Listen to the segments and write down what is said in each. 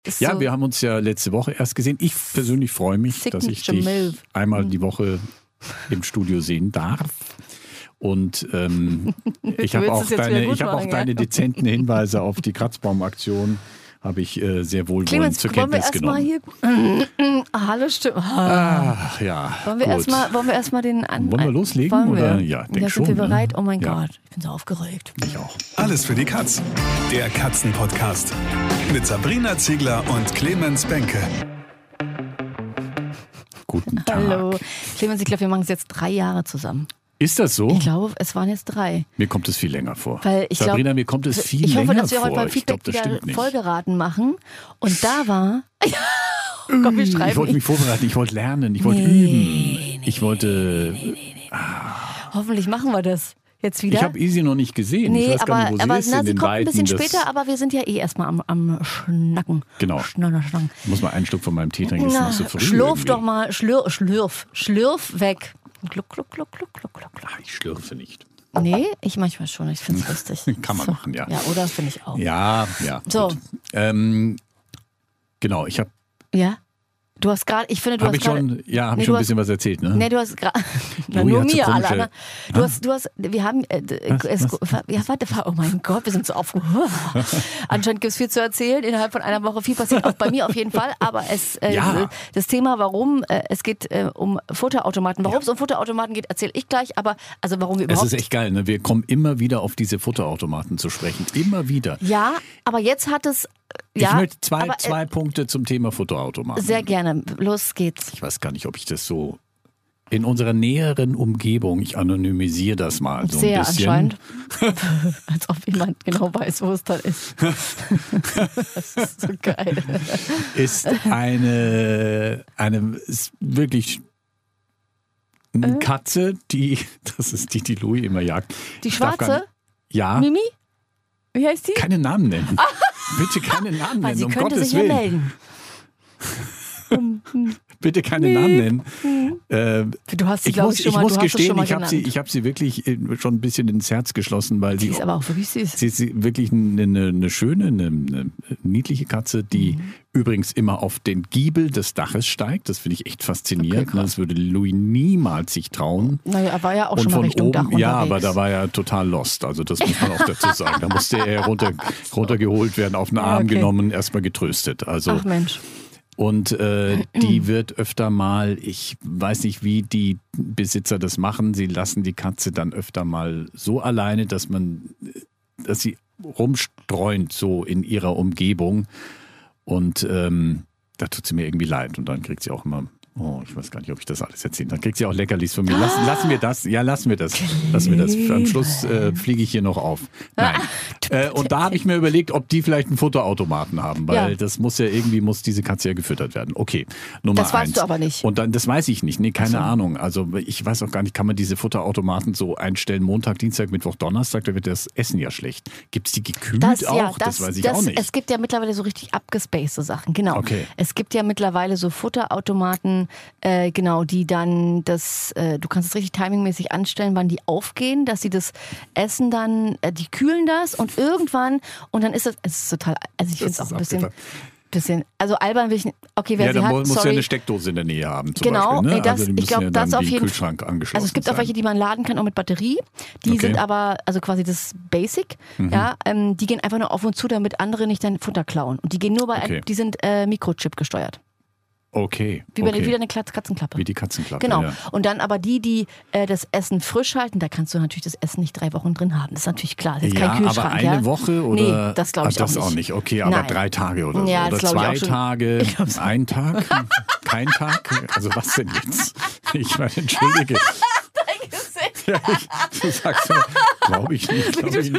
Ja, wir haben uns ja letzte Woche erst gesehen. Ich persönlich freue mich, dass ich dich einmal die Woche im Studio sehen darf. Und ich habe auch deine dezenten Hinweise auf die Kratzbaumaktion habe ich sehr wohlwollend zur Kenntnis genommen. Hallo, Stimme. Ja. Wollen wir erstmal den Wollen wir loslegen? Oder? Ja, denke schon. Sind wir bereit? Oh mein Gott, ich bin so aufgeregt. Ich auch. Alles für die Katz. Der Katzen-Podcast. Mit Sabrina Ziegler und Clemens Benke. Guten Tag. Hallo. Clemens, ich glaube, wir machen es jetzt 3 Jahre zusammen. Ist das so? Ich glaube, es waren jetzt 3. Mir kommt es viel länger vor. Sabrina, mir kommt es viel länger vor. Ich hoffe, dass wir heute beim Feedback wieder Folgeraten machen. Und da war... Komm, wir schreiben. Ich wollte mich vorbereiten, ich wollte lernen, ich wollte üben. Ich wollte... Hoffentlich machen wir das jetzt wieder. Ich habe Easy noch nicht gesehen. Nee, ich weiß gar nicht, wo sie ist. Sie kommt ein bisschen später, aber wir sind ja erstmal am Schnacken. Genau. Schnacken. Ich muss mal einen Schluck von meinem Tee trinken, das ist noch so früh. Schlürf doch mal, schlürf weg. Gluck, gluck, gluck, gluck, gluck, gluck. Ich schlürfe nicht. Nee, ich manchmal schon. Ich finde es lustig. Kann man machen, ja. Ja, oder? Finde ich auch. Ja. So. Genau, ich habe... Ja? Du hast gerade, ich finde, du hast gerade... Habe ich schon ein bisschen was erzählt, ne? Nee, du hast gerade... Nur mir, alle anderen. Wir haben... Oh mein Gott, wir sind so aufgehoben. Anscheinend gibt es viel zu erzählen, innerhalb von einer Woche viel passiert, auch bei mir auf jeden Fall. Aber das Thema, warum es geht um Futterautomaten, warum es um Futterautomaten geht, erzähle ich gleich. Aber also warum wir überhaupt... Es ist echt geil, ne? Wir kommen immer wieder auf diese Futterautomaten zu sprechen. Immer wieder. Ja, aber jetzt hat es... Ich möchte zwei Punkte zum Thema Futterautomaten. Sehr gerne. Los geht's. Ich weiß gar nicht, ob ich das so in unserer näheren Umgebung, ich anonymisiere das mal so sehr ein bisschen. Anscheinend. Als ob jemand genau weiß, wo es da ist. Das ist so geil. Ist ist wirklich eine Katze, das ist die Louis immer jagt. Die schwarze? Ja. Mimi? Wie heißt die? Keine Namen nennen. Bitte keine Namen nennen, um Gottes Willen. Melden. Bitte keine Namen nennen. Du hast sie, glaube ich, schon mal muss gestehen, genannt. ich habe sie wirklich schon ein bisschen ins Herz geschlossen, weil sie ist aber auch wirklich süß. Sie ist wirklich eine schöne, eine niedliche Katze, die übrigens immer auf den Giebel des Daches steigt. Das finde ich echt faszinierend. Okay, das würde Louis niemals sich trauen. Naja, er war ja auch schon mal Richtung Dach unterwegs. Ja, aber da war er total lost. Also das muss man auch dazu sagen. Da musste er runtergeholt werden, auf den Arm genommen, erstmal getröstet. Also, ach Mensch. Und die wird öfter mal, ich weiß nicht, wie die Besitzer das machen, sie lassen die Katze dann öfter mal so alleine, dass sie rumstreunt so in ihrer Umgebung. Und da tut sie mir irgendwie leid. Und dann kriegt sie auch immer, ich weiß gar nicht, ob ich das alles erzähle. Dann kriegt sie auch Leckerlis von mir. Lassen wir das. Ja, lassen wir das. Am Schluss fliege ich hier noch auf. Nein. Und da habe ich mir überlegt, ob die vielleicht einen Futterautomaten haben, weil das muss diese Katze ja gefüttert werden. Okay, Nummer 1. Das weißt du aber nicht. Und dann, das weiß ich nicht. Nee, keine Ahnung. Also ich weiß auch gar nicht, kann man diese Futterautomaten so einstellen, Montag, Dienstag, Mittwoch, Donnerstag, da wird das Essen ja schlecht. Gibt es die gekühlt auch? Das weiß ich auch nicht. Es gibt ja mittlerweile so richtig abgespacede Sachen, genau. Okay. Es gibt ja mittlerweile so Futterautomaten, die dann du kannst es richtig timingmäßig anstellen, wann die aufgehen, dass sie das Essen dann, die kühlen das und irgendwann, und dann ist es ist total, also ich finde es auch ein bisschen, also albern will ich nicht, okay, wer sie hat, muss ja eine Steckdose in der Nähe haben zum Beispiel. Ne? Ich glaube, das auf jeden Fall. Also es gibt auch welche, die man laden kann, auch mit Batterie. Die sind aber, also quasi das Basic, die gehen einfach nur auf und zu, damit andere nicht dein Futter klauen. Und die gehen nur die sind Mikrochip gesteuert. Okay. Wie eine Katzenklappe. Wie die Katzenklappe. Genau. Ja. Und dann aber die das Essen frisch halten, da kannst du natürlich das Essen nicht 3 Wochen drin haben. Das ist natürlich klar. Das ist kein Kühlschrank. Aber eine Woche oder? Nee, das glaube ich das auch nicht. Okay, aber 3 Tage oder so. Ja, oder 2 Tage, ein Tag, kein Tag. Also was denn jetzt? Ich meine, entschuldige. Dein Gesicht. Ja, du sagst ja, glaube ich nicht.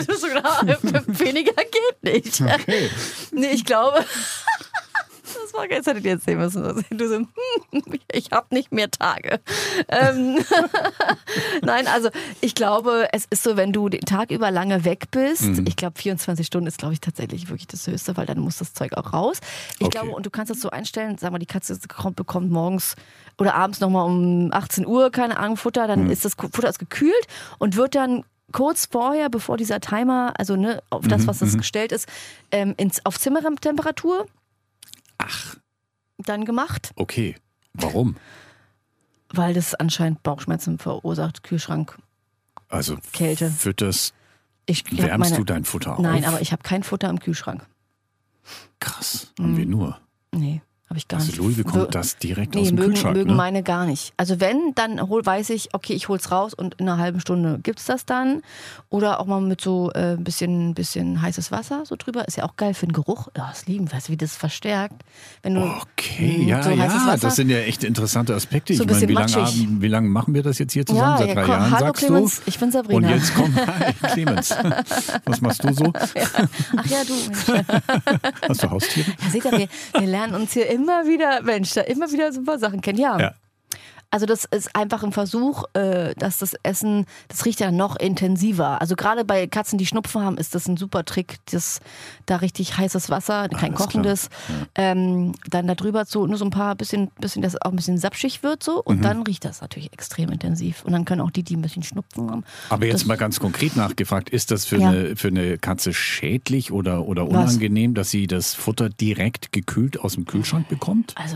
Weniger geht nicht. Okay. Nee, ich glaube... Das war geil, das hättet ihr erzählen müssen. Du so, ich habe nicht mehr Tage. Nein, also ich glaube, es ist so, wenn du den Tag über lange weg bist, ich glaube 24 Stunden ist, glaube ich, tatsächlich wirklich das Höchste, weil dann muss das Zeug auch raus. Ich glaube, und du kannst das so einstellen, sag mal, die Katze bekommt morgens oder abends nochmal um 18 Uhr, keine Ahnung, Futter, dann ist das Futter ist gekühlt und wird dann kurz vorher, bevor dieser Timer, also auf das, was das gestellt ist, auf Zimmertemperatur dann gemacht. Okay, warum? Weil das anscheinend Bauchschmerzen verursacht, Kühlschrank, Also Kälte. wärmst du dein Futter auf? Nein, aber ich habe kein Futter im Kühlschrank. Krass, haben wir nur. Nee, habe ich gar nicht. Also Louis bekommt das direkt aus dem Kühlschrank, mögen ne? meine gar nicht. Also wenn, dann weiß ich, okay, ich hol's raus und in einer halben Stunde gibt's das dann. Oder auch mal mit so ein bisschen heißes Wasser so drüber. Ist ja auch geil für den Geruch. Ja, das lieben, weißt du, wie das verstärkt. Wenn du Okay, ja, so heißes Wasser, das sind ja echt interessante Aspekte. So ein Ich meine, bisschen wie lange machen wir das jetzt hier zusammen? Seit 3 Jahren, hallo sagst Clemens, du? ich bin Sabrina. Und jetzt kommt Clemens. Was machst du so? Ja. Ach ja, du. Mensch. Hast du Haustiere? Ja, seht ihr, wir lernen uns hier immer wieder, Mensch, da immer wieder so ein paar Sachen kennen. Ja. Also das ist einfach ein Versuch, dass das Essen, das riecht ja noch intensiver. Also gerade bei Katzen, die Schnupfen haben, ist das ein super Trick, da richtig heißes Wasser, kein kochendes, dann da drüber nur so ein paar bisschen, dass es auch ein bisschen sapschig wird so und dann riecht das natürlich extrem intensiv. Und dann können auch die ein bisschen Schnupfen haben. Aber jetzt mal ganz konkret nachgefragt, ist das für eine Katze schädlich oder unangenehm, dass sie das Futter direkt gekühlt aus dem Kühlschrank bekommt? Also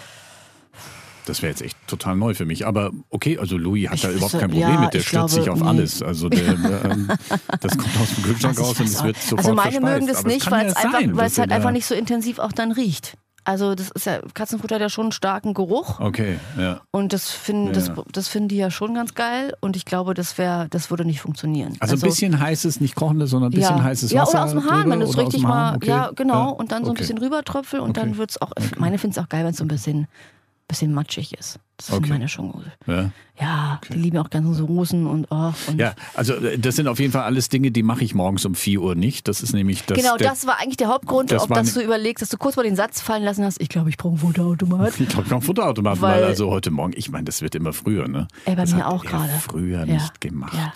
das wäre jetzt echt total neu für mich. Aber okay, also Louis hat da überhaupt wüsste- kein Problem ja, mit. Der ich stürzt sich glaube, auf nee. alles. Also das kommt aus dem Kühlschrank Also raus und es wird sofort Also meine verspeist. mögen das Aber nicht, kann weil ja es sein, dass halt ihr einfach da- nicht so intensiv auch dann riecht. Also das ist ja, Katzenfutter hat ja schon einen starken Geruch. Okay, ja. Und das finden die ja schon ganz geil. Und ich glaube, das würde nicht funktionieren. Also ein bisschen heißes, nicht kochendes, sondern ein bisschen heißes Wasser. Ja, oder aus dem Hahn, drüber, wenn du es oder aus richtig dem Hahn, mal, okay. ja genau, Ja, und dann so ein okay. bisschen rübertröpfeln und dann wird es auch, meine finden es auch geil, wenn es so ein bisschen matschig ist. Das finden meine schon gut. Ja. Ja, die lieben auch ganze Soßen und Ja, also das sind auf jeden Fall alles Dinge, die mache ich morgens um 4 Uhr nicht. Das ist nämlich das. Genau, das war eigentlich der Hauptgrund, das war dass du überlegst, dass du kurz mal den Satz fallen lassen hast, ich glaube, ich brauche einen Futterautomat. Ich glaube, noch Futterautomaten, weil also heute Morgen, ich meine, das wird immer früher, ne? Bei das mir hat auch er gerade. früher Ja. nicht gemacht. Ja.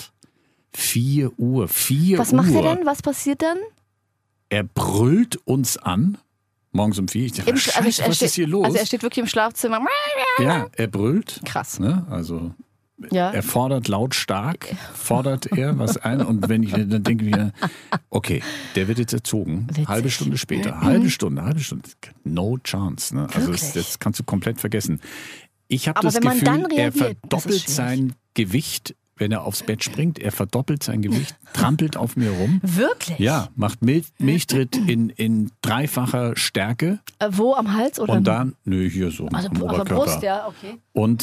4 Uhr, 4 Uhr. Was macht er dann? Was passiert dann? Er brüllt uns an, morgens um 4. Ich dachte, Scheiße, was ist hier los? Also er steht wirklich im Schlafzimmer. Ja, er brüllt. Krass. Ne? Also Ja. er fordert lautstark, fordert er was ein und wenn ich dann denke mir, okay, der wird jetzt erzogen, Witzig. halbe Stunde später, halbe Stunde, no chance. Ne? Also Wirklich? das kannst du komplett vergessen. Ich habe Aber das wenn man Gefühl, dann er reagiert, das ist verdoppelt schwierig. sein Gewicht, wenn er aufs Bett springt, er verdoppelt sein Gewicht, trampelt auf mir rum. Wirklich? Ja, macht Milchtritt in dreifacher Stärke Wo, am Hals oder? und dann, hier so also am auf der Oberkörper. Brust, ja, okay. Und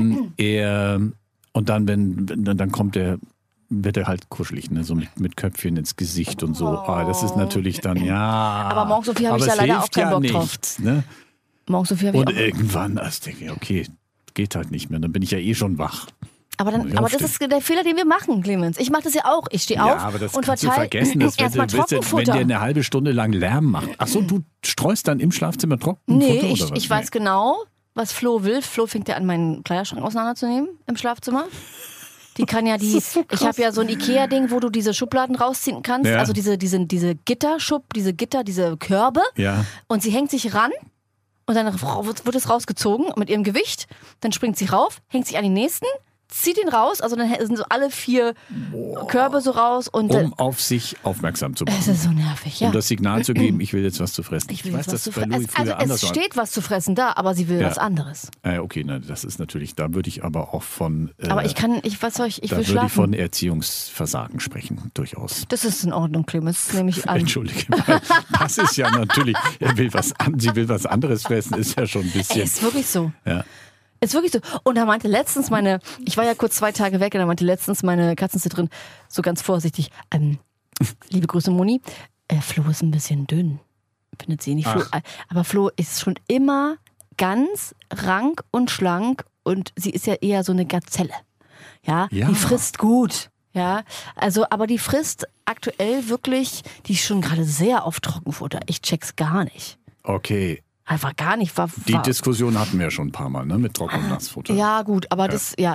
dann, dann kommt wird er halt kuschelig, ne? So mit Köpfchen ins Gesicht und so. Ah, das ist natürlich dann, ja. Aber morgens um 4 habe ich aber da es leider hilft auch keinen ja Bock drauf. nichts, ne? Morgens um 4 habe ich Und auch. irgendwann, also denke ich, okay, geht halt nicht mehr. Dann bin ich ja eh schon wach. Aber Muss ich das aufstehen. ist der Fehler, den wir machen, Clemens. Ich mache das ja auch. Ich stehe auf Ja, aber das und kannst du verteile vergessen, dass erstmal wenn Trockenfutter. der eine halbe Stunde lang Lärm macht. Ach so, du streust dann im Schlafzimmer Trockenfutter Nee, oder was? ich weiß genau, was Flo will. Flo fängt ja an, meinen Kleiderschrank auseinanderzunehmen im Schlafzimmer. Die kann ja ich habe ja so ein Ikea-Ding, wo du diese Schubladen rausziehen kannst. Ja. Also diese Gitter, diese Körbe. Ja. Und sie hängt sich ran und dann wird es rausgezogen mit ihrem Gewicht. Dann springt sie rauf, hängt sich an den nächsten, zieht ihn raus. Also dann sind so alle 4 Körbe so raus. Und Um auf sich aufmerksam zu machen. es ist so nervig, ja. Um das Signal zu geben, ich will jetzt was zu fressen. Ich will weiß, jetzt was dass zu bei fressen. Louis früher Also anders es war. steht was zu fressen da, aber sie will Ja. was anderes. Okay, das ist natürlich, da würde ich aber auch von Aber ich da will würde ich schlafen. von Erziehungsversagen sprechen, durchaus. Das ist in Ordnung, Clemens, das nehme ich an. Entschuldige, weil das ist ja natürlich, sie will was anderes fressen, ist ja schon ein Ey, bisschen. ist wirklich so. Ja. Ist wirklich so. Und da meinte letztens ich war ja kurz 2 Tage weg und da meinte letztens meine Katzensitterin so ganz vorsichtig, liebe Grüße Moni, Flo ist ein bisschen dünn. Findet sie nicht. Flo, aber Flo ist schon immer ganz rank und schlank und sie ist ja eher so eine Gazelle. Ja, Ja. die frisst gut. Ja, also, aber die frisst aktuell wirklich, die ist schon gerade sehr auf Trockenfutter. Ich check's gar nicht. Okay, Einfach gar nicht. die Diskussion hatten wir ja schon ein paar Mal, ne, mit Trocken- und Nassfutter. Ja, gut, aber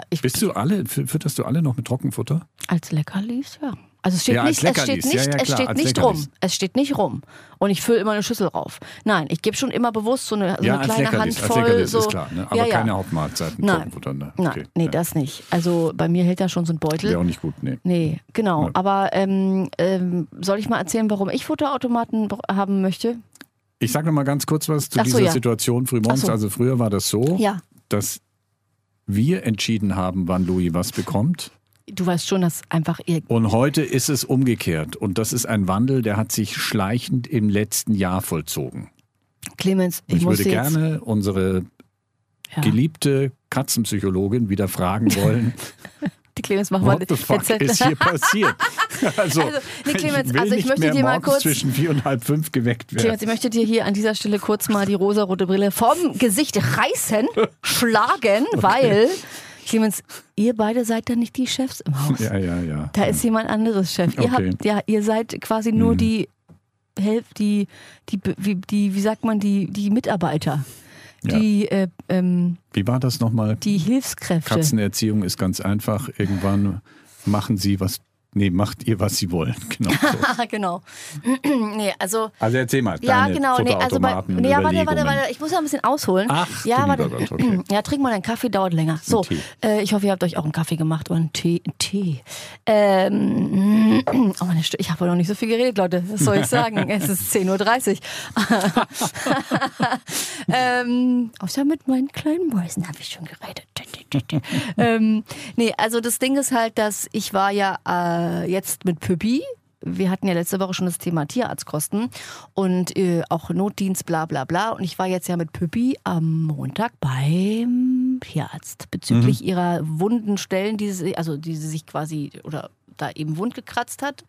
Fütterst du alle noch mit Trockenfutter? als Leckerlis, ja. Also es steht Ja, als nicht, es Leckerlis. steht nicht, Ja, ja, es klar, steht als nicht Leckerlis. rum. Es steht nicht rum. Und ich fülle immer eine Schüssel rauf. Nein, ich gebe schon immer bewusst so eine Ja, als kleine Leckerlis, Handvoll. als Leckerlis so. ist klar, ne? Aber Ja, ja. keine Hauptmahlzeit mit Nein. Trockenfutter, ne? Nein, Okay. nee, ja. das nicht. Also bei mir hält da schon so ein Beutel. Wäre auch nicht gut, nee. Nee, genau. Ja. Aber soll ich mal erzählen, warum ich Futterautomaten haben möchte? Ich sage noch mal ganz kurz was zu Ach so, dieser ja. Situation frühmorgens. Ach so. Also früher war das so, Ja. dass wir entschieden haben, wann Louis was bekommt. Du weißt schon, dass einfach ihr... Und heute ist es umgekehrt. Und das ist ein Wandel, der hat sich schleichend im letzten Jahr vollzogen. Clemens, ich Ich muss würde jetzt... gerne unsere Ja. geliebte Katzenpsychologin wieder fragen wollen, Die Clemens, mach mal... what the fuck ist hier passiert? Also, nee, Clemens, ich will also ich nicht möchte mehr dir mal morgens kurz... zwischen 4 und halb 5 geweckt werden. Clemens, ich möchte dir hier an dieser Stelle kurz mal die rosarote Brille vom Gesicht reißen, schlagen, weil... Clemens, ihr beide seid dann nicht die Chefs im Haus. Ja. Da ist jemand anderes Chef. Okay. Ihr seid quasi nur die wie sagt man, die Mitarbeiter. Ja. Wie war das nochmal? Die Hilfskräfte. Katzenerziehung ist ganz einfach. Irgendwann macht ihr, was sie wollen. Genau. So. Genau. Nee, also Erzähl mal, ja, deine genau. Futterautomaten, Nee, warte, Überlegungen. ich muss ja ein bisschen ausholen. Ach, ja, du warte. lieber Gott, okay. Ja, trink mal einen Kaffee, dauert länger. So, Tee. ich hoffe, ihr habt euch auch einen Kaffee gemacht oder einen Tee. Oh, meine Stimme. Ich habe noch nicht so viel geredet, Leute. Was soll ich sagen? Es ist 10:30 Uhr. Außer mit meinen kleinen Mäusen habe ich schon geredet. Nee, also das Ding ist halt, dass ich war ja jetzt mit Püppi. Wir hatten ja letzte Woche schon das Thema Tierarztkosten und auch Notdienst, bla bla bla. Und ich war jetzt ja mit Püppi am Montag beim Tierarzt bezüglich ihrer wunden Stellen, die sie sich quasi oder da eben wund gekratzt hat.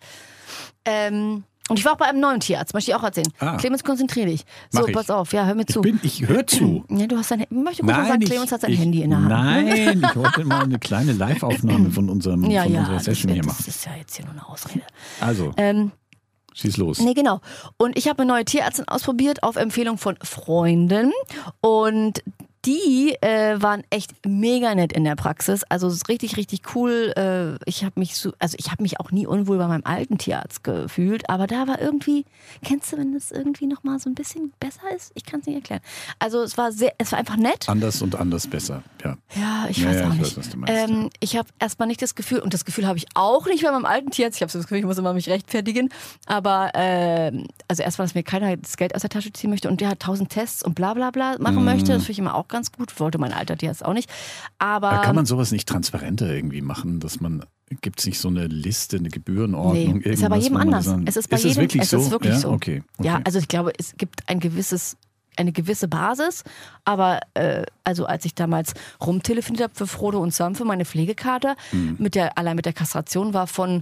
Und ich war auch bei einem neuen Tierarzt, möchte ich auch erzählen. Clemens, konzentrier dich. So, Mach ich. pass auf, ja, hör mir zu. Ich höre zu. Ja, du hast dein Handy. Ich möchte kurz mal sagen, Clemens hat sein Handy in der Hand. Nein, ich wollte mal eine kleine Live-Aufnahme von unserer Session hier machen. Das ist ja jetzt hier nur eine Ausrede. Also, schieß los. Nee, genau. Und ich habe eine neue Tierärztin ausprobiert auf Empfehlung von Freunden. Und die waren echt mega nett in der Praxis. Also es ist richtig, richtig cool. Ich habe mich auch nie unwohl bei meinem alten Tierarzt gefühlt. Aber da war irgendwie, kennst du, wenn das irgendwie nochmal so ein bisschen besser ist? Ich kann es nicht erklären. Also es war einfach nett. Anders und anders besser, ja. Ja, ich weiß auch nicht. Weiß, was du meinst, ich habe erstmal nicht das Gefühl, und das Gefühl habe ich auch nicht bei meinem alten Tierarzt. Ich habe so das Gefühl, ich muss immer mich rechtfertigen. Aber also erstmal, dass mir keiner das Geld aus der Tasche ziehen möchte und der hat 1000 Tests und bla bla bla machen möchte. Das finde ich immer auch ganz gut. Wollte mein alter Tierarzt auch nicht. Aber kann man sowas nicht transparenter irgendwie machen, dass man, gibt es nicht so eine Liste, eine Gebührenordnung? Nee, ist ja bei jedem anders. Es ist bei jedem, wirklich es so? ist wirklich so. Okay. Ja, also ich glaube, es gibt eine gewisse Basis, aber also als ich damals rumtelefoniert habe für Frodo und Sam für meine Pflegekarte, allein mit der Kastration war von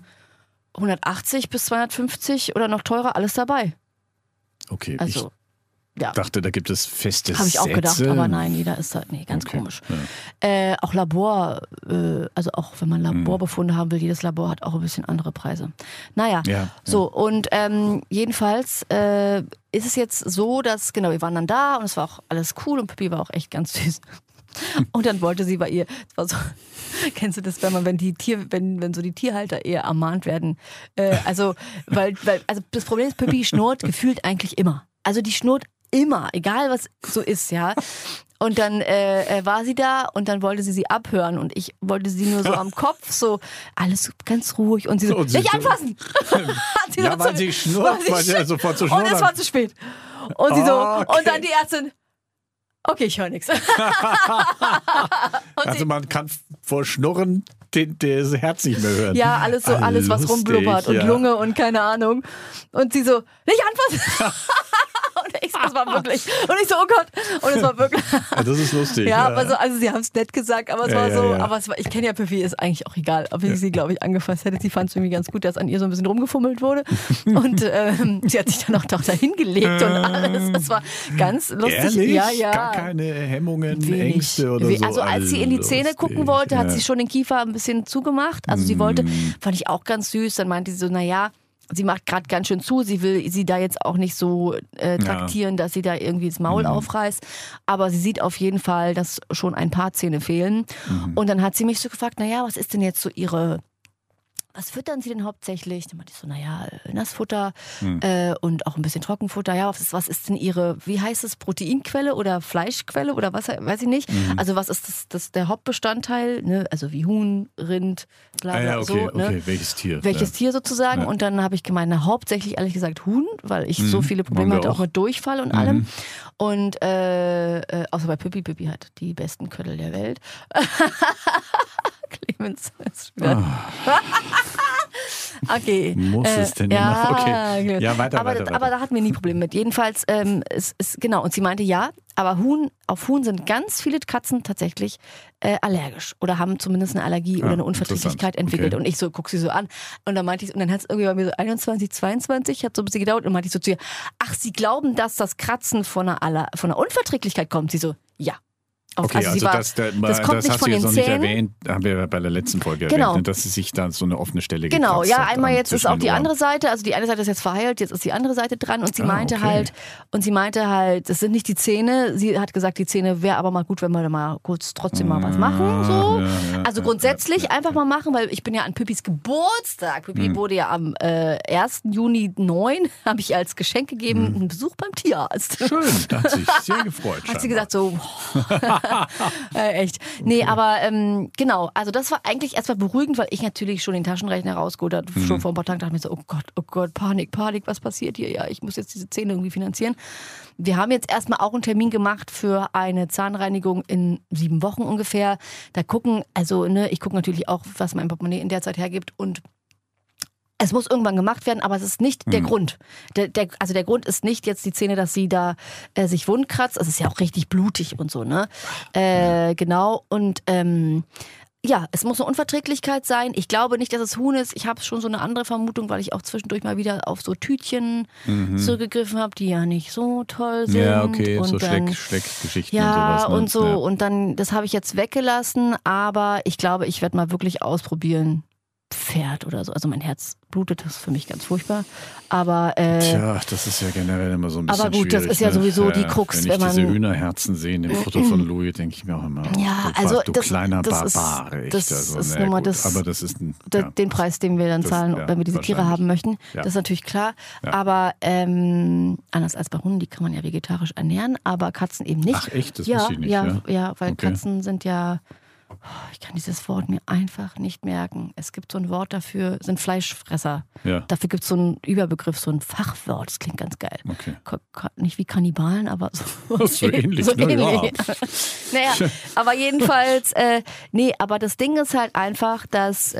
180 bis 250 oder noch teurer alles dabei. Okay, Also ich dachte, da gibt es feste habe ich auch gedacht, Sätze. aber nein, jeder ist da, ganz komisch. Ja. Auch Labor, also auch wenn man Laborbefunde haben will, jedes Labor hat auch ein bisschen andere Preise. Naja, so und jedenfalls ist es jetzt so, dass, genau, wir waren dann da und es war auch alles cool und Pippi war auch echt ganz süß. Und dann wollte sie bei ihr, es war so, kennst du das, wenn so die Tierhalter eher ermahnt werden? Also das Problem ist, Pippi schnurrt gefühlt eigentlich immer. Also die schnurrt immer, egal was so ist, ja. Und dann war sie da und dann wollte sie abhören und ich wollte sie nur so am Kopf, so alles ganz ruhig und sie so, nicht anfassen! Ja, weil sie schnurrt, weil sie sofort zu schnurren. Und es war zu spät. Und sie so, und dann die Ärztin, okay, ich höre nichts. Also man kann vor Schnurren das Herz nicht mehr hören. Ja, alles was lustig, rumblubbert und Lunge und keine Ahnung. Und sie so, nicht anfassen! Und ich so, das war wirklich. Und ich so, oh Gott. Und es war wirklich. Ja, das ist lustig. Ja, aber so, also sie haben es nett gesagt, aber es war so, aber es war, ich kenne ja Pippi, ist eigentlich auch egal, ob ich sie, glaube ich, angefasst hätte. Sie fand es irgendwie ganz gut, dass an ihr so ein bisschen rumgefummelt wurde. Und sie hat sich dann auch dahin gelegt und alles. Das war ganz lustig. Ehrlich? Ja. Gar keine Hemmungen, Wenig. Ängste oder so. Also als sie in die Zähne gucken wollte, hat sie schon den Kiefer ein bisschen zugemacht. Also sie wollte, fand ich auch ganz süß, dann meinte sie so, naja, sie macht gerade ganz schön zu, sie will sie da jetzt auch nicht so traktieren, dass sie da irgendwie das Maul aufreißt, aber sie sieht auf jeden Fall, dass schon ein paar Zähne fehlen. Und dann hat sie mich so gefragt, naja, was ist denn jetzt so ihre was füttern Sie denn hauptsächlich? Dann meinte ich so, naja, Nassfutter und auch ein bisschen Trockenfutter. Ja, was ist denn Ihre, wie heißt es, Proteinquelle oder Fleischquelle oder was, weiß ich nicht. Also was ist das der Hauptbestandteil? Ne? Also wie Huhn, Rind, bla bla, okay, so. Ne? okay, welches Tier? Welches Tier sozusagen. Ja. Und dann habe ich gemeint, hauptsächlich ehrlich gesagt Huhn, weil ich so viele Probleme hatte, auch mit Durchfall und allem. Und außer bei Pippi hat die besten Köttel der Welt. Clemens ist wieder. Okay. Muss es denn immer? Okay. Ja, weiter. Aber da hatten wir nie Probleme mit. Jedenfalls, genau. Und sie meinte, ja, aber auf Huhn sind ganz viele Katzen tatsächlich allergisch oder haben zumindest eine Allergie oder eine Unverträglichkeit entwickelt. Okay. Und ich guck sie so an. Und dann meinte ich, und dann hat es irgendwie bei mir so 21, 22, hat so ein bisschen gedauert. Und meinte ich so zu ihr, ach, Sie glauben, dass das Kratzen von einer Unverträglichkeit kommt? Sie so, ja. Okay, also das kommt nicht hast von du den jetzt noch nicht Zähnen. erwähnt, haben wir bei der letzten Folge Genau. erwähnt, dass es sich da so eine offene Stelle gibt. Genau, ja, einmal jetzt ist auch die andere Seite, also die eine Seite ist jetzt verheilt, jetzt ist die andere Seite dran und sie meinte halt, das sind nicht die Zähne, sie hat gesagt, die Zähne wäre aber mal gut, wenn wir da mal kurz trotzdem mal was machen, so. Also grundsätzlich einfach mal machen, weil ich bin ja an Pippis Geburtstag, Pippi wurde ja am 1. Juni 9, habe ich als Geschenk gegeben, einen Besuch beim Tierarzt. Schön, da hat sich sehr gefreut. Hat sie gesagt so, echt. Nee, aber genau, also das war eigentlich erstmal beruhigend, weil ich natürlich schon den Taschenrechner rausgeholt habe. Schon vor ein paar Tagen dachte ich mir so, oh Gott, Panik, was passiert hier? Ja, ich muss jetzt diese Zähne irgendwie finanzieren. Wir haben jetzt erstmal auch einen Termin gemacht für eine Zahnreinigung in 7 Wochen ungefähr. Da gucken, also ich gucke natürlich auch, was mein Portemonnaie in der Zeit hergibt und es muss irgendwann gemacht werden, aber es ist nicht der Grund. Also der Grund ist nicht jetzt die Zähne, dass sie da sich wund kratzt. Es ist ja auch richtig blutig und so, ne? Genau. Und ja, es muss eine Unverträglichkeit sein. Ich glaube nicht, dass es Huhn ist. Ich habe schon so eine andere Vermutung, weil ich auch zwischendurch mal wieder auf so Tütchen zurückgegriffen habe, die ja nicht so toll sind. Ja, okay, und so dann, Schleckgeschichten ja, und sowas. Ne? Und so. Ja. Und dann, das habe ich jetzt weggelassen, aber ich glaube, ich werde mal wirklich ausprobieren. Pferd oder so. Also mein Herz blutet, das ist für mich ganz furchtbar. Aber tja, das ist ja generell immer so ein bisschen aber gut, das ist ja sowieso die Krux, wenn man diese Hühnerherzen sehe in dem Foto von Louis, denke ich mir auch immer, du kleiner Barbar. Das ist nun mal aber das ist den Preis, den wir dann zahlen, wenn wir diese Tiere haben möchten. Ja. Das ist natürlich klar. Ja. Aber anders als bei Hunden, die kann man ja vegetarisch ernähren, aber Katzen eben nicht. Ach echt? Das wusste ich nicht. Ja, weil Katzen sind ja... Ich kann dieses Wort mir einfach nicht merken. Es gibt so ein Wort dafür, sind Fleischfresser. Ja. Dafür gibt es so einen Überbegriff, so ein Fachwort. Das klingt ganz geil. Okay. Nicht wie Kannibalen, aber so ähnlich. So ähnlich. Ja. Naja, aber jedenfalls, aber das Ding ist halt einfach, dass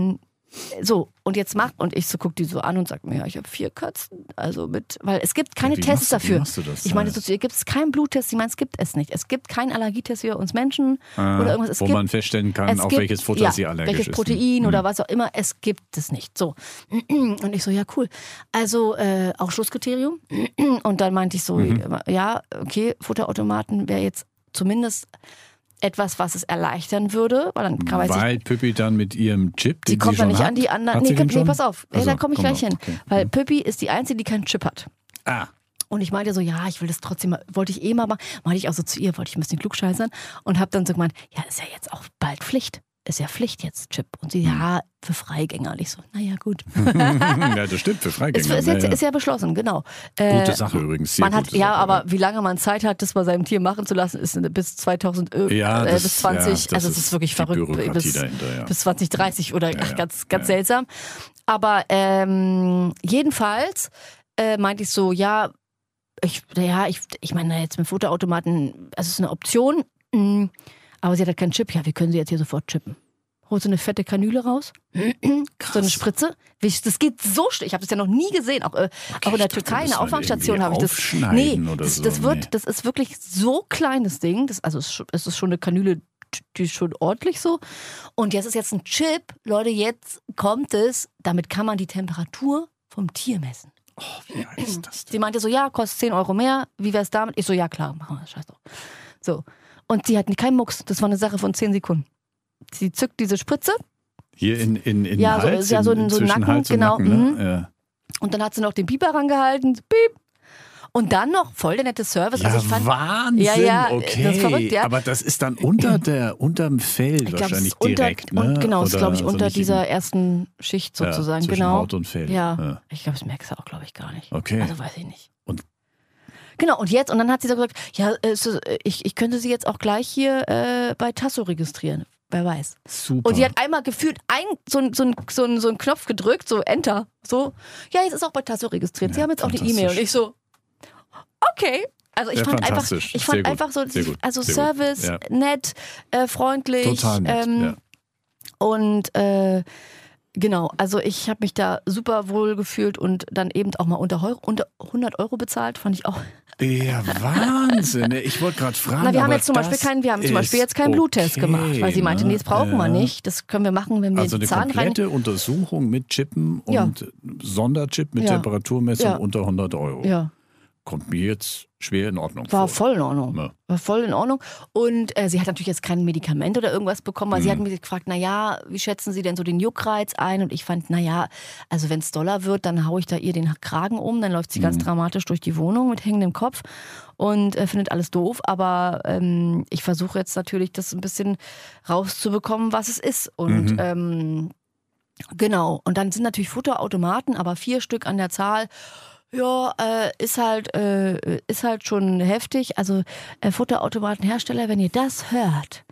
so, und jetzt und ich guck die so an und sag mir, ja, ich habe 4 Katzen, weil es gibt keine Tests dafür. Wie machst du das? Ich meine, hier gibt es keinen Bluttest, ich meine, es gibt es nicht. Es gibt keinen Allergietest für uns Menschen oder irgendwas. Wo man feststellen kann, auf welches Futter sie allergisch ist. Welches Protein oder was auch immer, es gibt es nicht. So. Und ich so, ja, cool. Also, Ausschlusskriterium. Und dann meinte ich so, ja, okay, Futterautomaten wäre jetzt zumindest etwas, was es erleichtern würde, weil Pippi dann mit ihrem Chip, sie kommt dann nicht an die anderen. Nee, pass auf, da komme ich gleich hin. Okay. Weil Pippi ist die Einzige, die keinen Chip hat. Ah. Und ich meinte so, ja, ich will das trotzdem mal, wollte ich mal machen. Meinte ich auch so zu ihr, wollte ich ein bisschen klugscheißern und habe dann so gemeint, ja, ist ja jetzt auch bald Pflicht. Ist ja Pflicht jetzt, Chip. Und sie, ja, für Freigänger. Und ich so, naja, gut. Ja, das stimmt, für Freigänger. Ist ja beschlossen, genau. Gute Sache übrigens. Aber wie lange man Zeit hat, das bei seinem Tier machen zu lassen, ist bis 2020, also es ist wirklich verrückt. Bis 2030 oder ganz seltsam. Aber jedenfalls meinte ich so, ich meine, jetzt mit Futterautomaten, also es ist eine Option, aber sie hat halt keinen Chip. Ja, wir können sie jetzt hier sofort chippen. Holst du eine fette Kanüle raus? So eine Spritze? Das geht so schnell. Ich habe das ja noch nie gesehen. Auch in der Türkei, eine Auffangstation habe ich das. Nee, das ist wirklich so klein, das Ding. Es ist schon eine Kanüle, die ist schon ordentlich so. Und jetzt ist ein Chip. Leute, jetzt kommt es. Damit kann man die Temperatur vom Tier messen. Oh, wie geil ist das denn? Sie meinte so, ja, kostet 10 Euro mehr. Wie wär's damit? Ich so, ja klar, machen wir, scheiß drauf. So. Und sie hatten keinen Mucks. Das war eine Sache von 10 Sekunden. Sie zückt diese Spritze. Hier in ja, Hals? So ein Nacken, Hals und genau. Nacken, ne? Ja. Und dann hat sie noch den Pieper rangehalten. Piep. Und dann noch voll der nette Service. Ja, also ich fand, Wahnsinn, okay. das ist verrückt, ja. Aber das ist dann unterm Fell wahrscheinlich direkt, ne? Genau, das ist, glaube ich, also unter nicht dieser ersten Schicht sozusagen. zwischen Genau. Haut und Fell. Ja. Ich glaube, das merkst du auch, glaube ich, gar nicht. Okay. Also weiß ich nicht. Und genau, und dann hat sie so gesagt, ja, ich könnte sie jetzt auch gleich hier bei Tasso registrieren. Wer weiß. super. Und sie hat einmal gefühlt so einen Knopf gedrückt, so Enter. So, ja, jetzt ist auch bei Tasso registriert. Sie haben jetzt auch eine E-Mail. Und ich so, okay. Also ich fand einfach so, also Service, nett, freundlich. Total nett, Und genau, also ich habe mich da super wohl gefühlt und dann eben auch mal unter 100 Euro bezahlt, fand ich auch. Ja, Wahnsinn. Ich wollte gerade fragen. Wir haben jetzt zum Beispiel jetzt keinen Bluttest gemacht, weil sie meinte, nee, das brauchen wir nicht. Das können wir machen, wenn wir also die eine Zahlen komplette Untersuchung mit Chippen und Sonderchip mit Temperaturmessung unter 100 Euro. Ja. Kommt mir jetzt schwer in Ordnung War vor. voll in Ordnung. Ja. War voll in Ordnung. Und sie hat natürlich jetzt kein Medikament oder irgendwas bekommen, weil sie hat mich gefragt, naja, wie schätzen Sie denn so den Juckreiz ein? Und ich fand, naja, also wenn es doller wird, dann haue ich da ihr den Kragen um, dann läuft sie ganz dramatisch durch die Wohnung mit hängendem Kopf und findet alles doof. Aber ich versuche jetzt natürlich, das ein bisschen rauszubekommen, was es ist. Und genau. Und dann sind natürlich Futterautomaten, aber 4 Stück an der Zahl. Ja, ist halt schon heftig. Also Futterautomatenhersteller, wenn ihr das hört,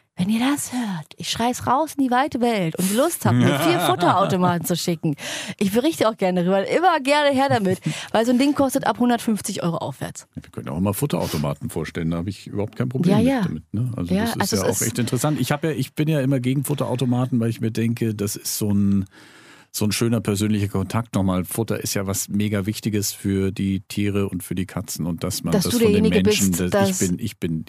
ich schrei's raus in die weite Welt und Lust habt, mir 4 Futterautomaten zu schicken. Ich berichte auch gerne darüber, immer gerne her damit, weil so ein Ding kostet ab 150 Euro aufwärts. Wir können auch mal Futterautomaten vorstellen, da habe ich überhaupt kein Problem damit. Ne? Also das ist ja auch echt interessant. Ich bin ja immer gegen Futterautomaten, weil ich mir denke, das ist so ein schöner persönlicher Kontakt nochmal. Futter ist ja was mega Wichtiges für die Tiere und für die Katzen und dass man das von den Menschen, ich bin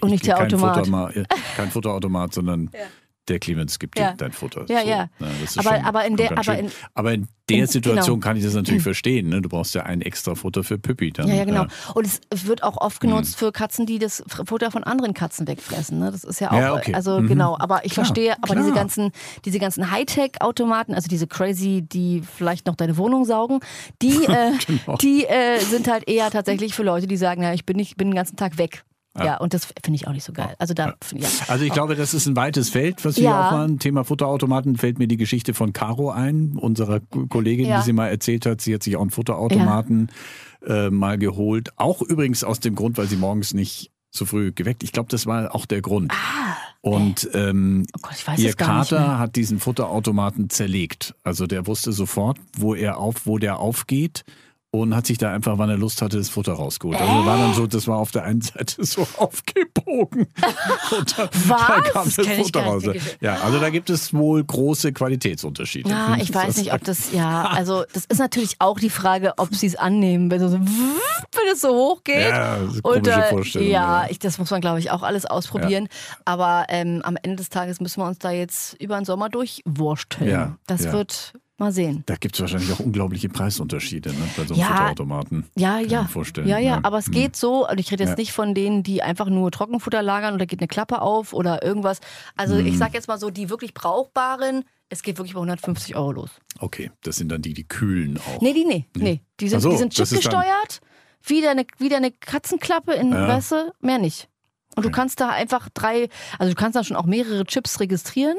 kein Futterautomat, sondern der Clemens gibt dir dein Futter. Aber in der Situation kann ich das natürlich verstehen. Ne? Du brauchst ja ein extra Futter für Püppi dann. Ja, genau. Und es wird auch oft genutzt für Katzen, die das Futter von anderen Katzen wegfressen. Ne? Das ist ja auch, genau. Aber ich verstehe, diese ganzen Hightech-Automaten, also diese crazy, die vielleicht noch deine Wohnung saugen, die sind halt eher tatsächlich für Leute, die sagen, ja, ich bin den ganzen Tag weg. Ja, und das finde ich auch nicht so geil. Also ich glaube, das ist ein weites Feld, was wir auch machen. Thema Futterautomaten, fällt mir die Geschichte von Caro ein, unserer Kollegin, die sie mal erzählt hat. Sie hat sich auch einen Futterautomaten mal geholt. Auch übrigens aus dem Grund, weil sie morgens nicht so früh geweckt. Ich glaube, das war auch der Grund. Und ihr Kater hat diesen Futterautomaten zerlegt. Also der wusste sofort, wo der aufgeht. Und hat sich da einfach, wann er Lust hatte, das Futter rausgeholt. Also war dann so, das war auf der einen Seite so aufgebogen. Und da kam das Futter raus. Ja, also da gibt es wohl große Qualitätsunterschiede. Ja, ich weiß nicht, ob das, also das ist natürlich auch die Frage, ob sie es annehmen, wenn es so hoch geht. Ja, das ist eine komische Vorstellung. Das muss man, glaube ich, auch alles ausprobieren. Ja. Aber am Ende des Tages müssen wir uns da jetzt über den Sommer durchwursteln. Ja, das wird... Mal sehen. Da gibt es wahrscheinlich auch unglaubliche Preisunterschiede, ne, bei so einem Futterautomaten. Aber es geht so, und ich rede jetzt nicht von denen, die einfach nur Trockenfutter lagern oder geht eine Klappe auf oder irgendwas. Also ich sag jetzt mal so, die wirklich brauchbaren, es geht wirklich bei 150 Euro los. Okay, das sind dann die kühlen auch. Nee. Die sind chipgesteuert, wie eine Katzenklappe in Wäsche, mehr nicht. Und du kannst da einfach du kannst da schon auch mehrere Chips registrieren.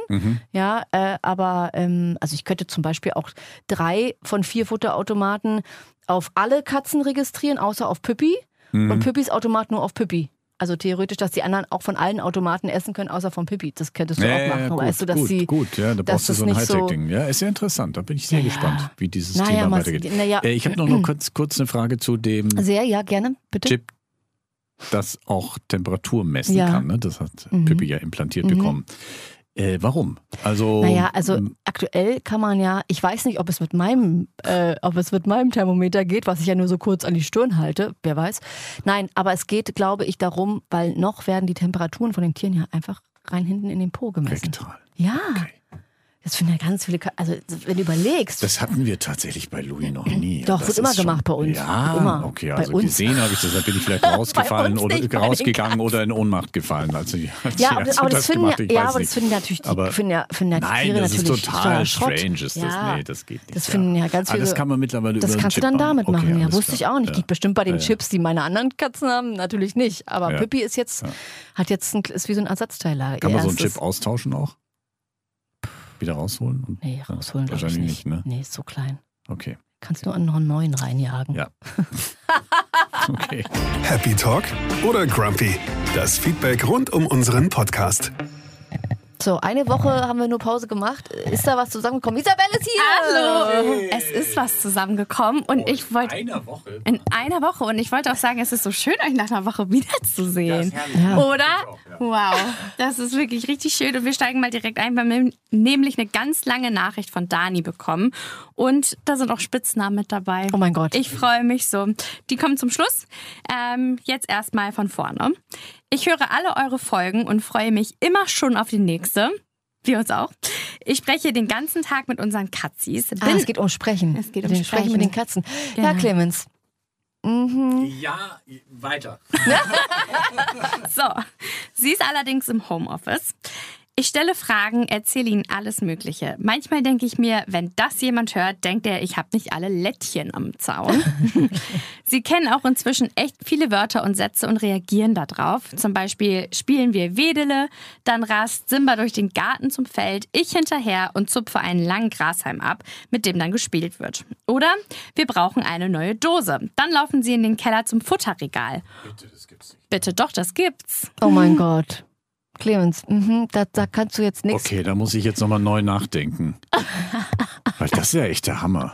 Aber ich könnte zum Beispiel auch 3 von 4 Futterautomaten auf alle Katzen registrieren, außer auf Püppi. Und Püppis Automat nur auf Püppi. Also theoretisch, dass die anderen auch von allen Automaten essen können, außer von Pippi. Das könntest du auch machen, weißt du, dass sie... Gut, da brauchst du so ein Hightech-Ding. Ja, ist ja interessant. Da bin ich sehr gespannt, wie dieses Thema weitergeht. Ich habe noch kurz eine Frage zu dem gerne, bitte. Chip, das auch Temperatur messen kann. Ne? Das hat Pippi ja implantiert bekommen. Warum? Also aktuell kann man ich weiß nicht, ob es mit meinem Thermometer geht, was ich ja nur so kurz an die Stirn halte, wer weiß. Nein, aber es geht, glaube ich, darum, weil noch werden die Temperaturen von den Tieren ja einfach rein hinten in den Po gemessen. Rektal. Ja. Okay. Das finden ja ganz viele, also wenn du überlegst. Das hatten wir tatsächlich bei Louis noch nie. Doch, wird immer gemacht bei uns. Ja, immer. Okay, also gesehen habe ich das, da bin ich vielleicht rausgefallen oder rausgegangen oder in Ohnmacht gefallen. Also, aber das finden natürlich Tiere Nein, das ist total strange. Das geht nicht. Das finden ja ganz viele. Das kann man mittlerweile über Das kannst du dann damit machen. Ja, wusste ich auch nicht. Ja. Geht bestimmt bei den Chips, die meine anderen Katzen haben, natürlich nicht. Aber Pippi ist jetzt, ist wie so ein Ersatzteillager. Kann man so einen Chip austauschen auch? Wieder rausholen? Nee, rausholen glaube ich wahrscheinlich nicht. Ne? Nee, ist so klein. Okay. Kannst nur noch einen neuen reinjagen. Ja. Okay. Happy Talk oder Grumpy? Das Feedback rund um unseren Podcast. So, eine Woche haben wir nur Pause gemacht. Ist da was zusammengekommen? Isabelle ist hier! Hallo! Es ist was zusammengekommen und ich wollte... In einer Woche? In einer Woche. Und ich wollte auch sagen, es ist so schön, euch nach einer Woche wiederzusehen. Ja. Oder? Wow, das ist wirklich richtig schön. Und wir steigen mal direkt ein. Wir haben nämlich eine ganz lange Nachricht von Dani bekommen. Und da sind auch Spitznamen mit dabei. Oh mein Gott. Ich freue mich so. Die kommen zum Schluss. Jetzt erstmal von vorne. Ich höre alle eure Folgen und freue mich immer schon auf die nächste. Wir uns auch. Ich spreche den ganzen Tag mit unseren Katzis. Es geht um Sprechen. Es geht um Sprechen mit den Katzen. Genau. Ja, Clemens. Ja, weiter. So, sie ist allerdings im Homeoffice. Ich stelle Fragen, erzähle ihnen alles Mögliche. Manchmal denke ich mir, wenn das jemand hört, denkt er, ich habe nicht alle Lättchen am Zaun. Sie kennen auch inzwischen echt viele Wörter und Sätze und reagieren darauf. Zum Beispiel spielen wir Wedele, dann rast Simba durch den Garten zum Feld, ich hinterher und zupfe einen langen Grashalm ab, mit dem dann gespielt wird. Oder wir brauchen eine neue Dose. Dann laufen sie in den Keller zum Futterregal. Bitte, das gibt's nicht. Bitte doch, das gibt's. Oh mein Gott. Clemens, da kannst du jetzt nichts. Okay, da muss ich jetzt nochmal neu nachdenken. Weil das ist ja echt der Hammer.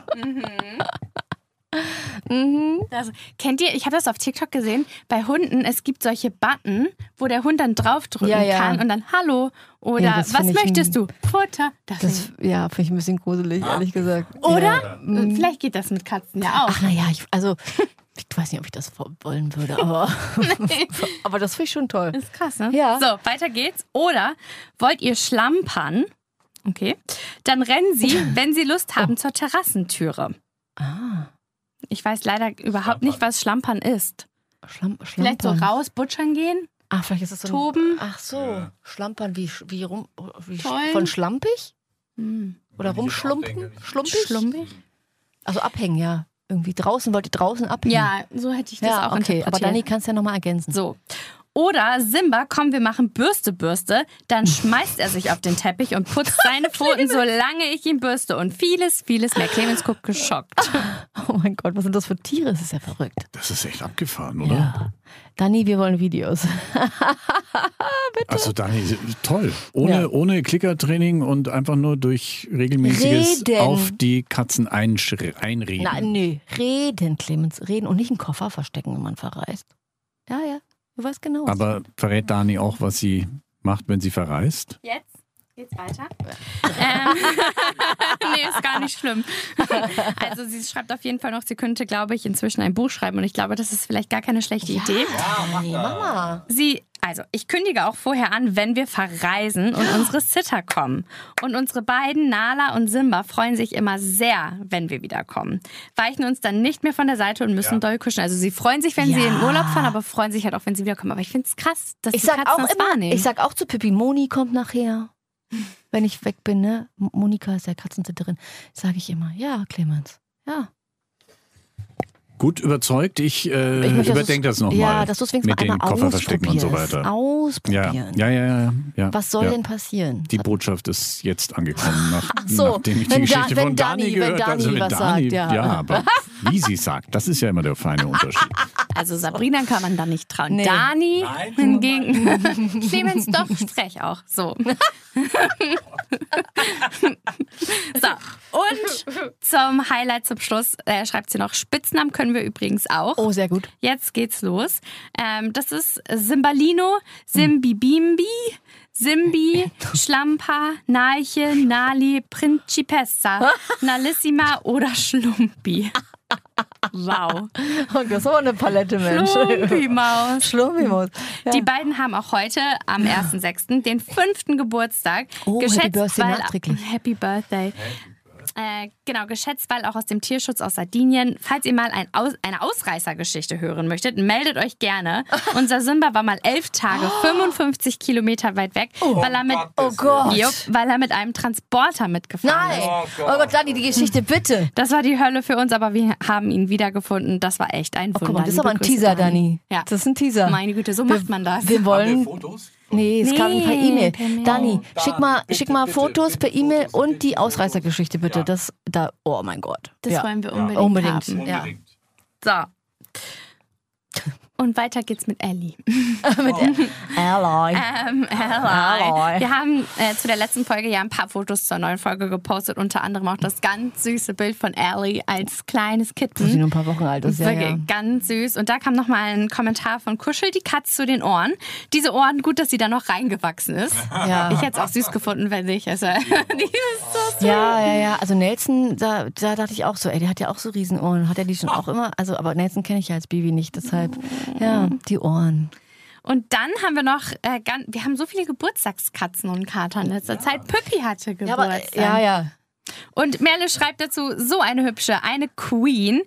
Also, kennt ihr, ich habe das auf TikTok gesehen, bei Hunden, es gibt solche Button, wo der Hund dann draufdrücken kann und dann Hallo oder was möchtest du? Futter. Finde ich ein bisschen gruselig, ehrlich gesagt. Oder? Vielleicht geht das mit Katzen ja auch. Ach naja, ich weiß nicht, ob ich das wollen würde, aber, aber das finde ich schon toll. Ist krass, ne? Ja. So, weiter geht's. Oder wollt ihr schlampern? Okay. Dann rennen sie, wenn sie Lust haben, zur Terrassentüre. Ich weiß leider überhaupt nicht, was Schlampern ist. Vielleicht so raus, butschern gehen? Ach, vielleicht ist es so Toben? Ach so, Schlampern wie Tollen. von schlampig? Oder rumschlumpen? Schlumpig? Also abhängen, ja. Irgendwie wollt ihr draußen abhängen? Ja, so hätte ich das auch okay. interpretiert. Aber Dani kannst ja nochmal ergänzen. So. Oder Simba, komm, wir machen Bürste. Dann schmeißt er sich auf den Teppich und putzt seine Pfoten, solange ich ihn bürste. Und vieles mehr. Clemens guckt geschockt. Oh mein Gott, was sind das für Tiere? Das ist ja verrückt. Das ist echt abgefahren, oder? Ja. Dani, wir wollen Videos. Bitte. Also Dani, toll. Ohne Klickertraining und einfach nur durch regelmäßiges auf die Katzen einreden. Nein, reden, Clemens. Reden und nicht einen Koffer verstecken, wenn man verreist. Ja. Du weißt genau. Aber verrät Dani auch, was sie macht, wenn sie verreist? Jetzt geht's weiter. Nee, ist gar nicht schlimm. Also sie schreibt auf jeden Fall noch, sie könnte, glaube ich, inzwischen ein Buch schreiben. Und ich glaube, das ist vielleicht gar keine schlechte Idee. Ja, Mama. Ich kündige auch vorher an, wenn wir verreisen und unsere Sitter kommen. Und unsere beiden, Nala und Simba, freuen sich immer sehr, wenn wir wiederkommen. Weichen uns dann nicht mehr von der Seite und müssen doll kuscheln. Also sie freuen sich, wenn sie in Urlaub fahren, aber freuen sich halt auch, wenn sie wiederkommen. Aber ich finde es krass, dass die Katzen das wahrnehmen. Ich sag auch zu Pippi, Moni kommt nachher, wenn ich weg bin. Ne? Monika ist ja Katzensitterin. Sage ich immer, ja, Clemens, ja. Gut überzeugt, ich überdenke das nochmal. Ja, dass du es wenigstens mit mal den Koffer verstecken und so weiter. Ausprobieren. Ja. Was soll denn passieren? Die Botschaft ist jetzt angekommen, nachdem ich wenn die Geschichte von Dani gehört habe. Wenn Dani was sagt, ja, aber wie sie sagt, das ist ja immer der feine Unterschied. Also Sabrina kann man da nicht trauen. Nee. Dani hingegen, Clemens doch frech auch. So. So, und zum Highlight zum Schluss schreibt sie noch, Spitznamen können wir übrigens auch. Oh, sehr gut. Jetzt geht's los. Das ist Simbalino, Simbibimbi, Simbi, Schlampa, Naiche, Nali, Principessa, Nalissima oder Schlumpi. Wow. Und das ist aber eine Palette, Mensch. Schlumpi-Maus. Schlumpi-Maus. Ja. Die beiden haben auch heute am 1.6. den 5. Geburtstag. Oh, Happy Birthday nachträglich. Happy Birthday. Genau, geschätzt, weil auch aus dem Tierschutz aus Sardinien. Falls ihr mal eine Ausreißergeschichte hören möchtet, meldet euch gerne. Unser Simba war mal 11 Tage, 55 Kilometer weit weg, weil er mit einem Transporter mitgefahren ist. Oh Gott, Dani, die Geschichte bitte. Das war die Hölle für uns, aber wir haben ihn wiedergefunden. Das war echt ein Wunder. Guck mal, das ist aber ein Teaser, Dani. Ja. Das ist ein Teaser. Meine Güte, so macht man das. Wir wollen... Fotos? Nee, es kam per E-Mail. Dani, schick mal bitte, Fotos per E-Mail und die Ausreißergeschichte bitte. Oh mein Gott. Das wollen wir unbedingt haben. Ja. So. Und weiter geht's mit Ellie. Mit Ellie. Ellie. Wir haben zu der letzten Folge ja ein paar Fotos zur neuen Folge gepostet, unter anderem auch das ganz süße Bild von Ellie als kleines Kitten. Wo sie nur ein paar Wochen alt ist. Wirklich ganz süß. Und da kam nochmal ein Kommentar von Kuschel die Katz zu den Ohren. Diese Ohren, gut, dass sie da noch reingewachsen ist. Ja. Ich hätte es auch süß gefunden, wenn nicht. Also, die ist so süß. Ja. Also Nelson, da dachte ich auch so, der hat ja auch so Riesenohren. Hat er die schon auch immer? Also, aber Nelson kenne ich ja als Baby nicht, deshalb, ja, die Ohren. Und dann haben wir noch, wir haben so viele Geburtstagskatzen und Kater in letzter Zeit. Püppi hatte Geburtstag. Ja. Und Merle schreibt dazu, so eine hübsche, eine Queen,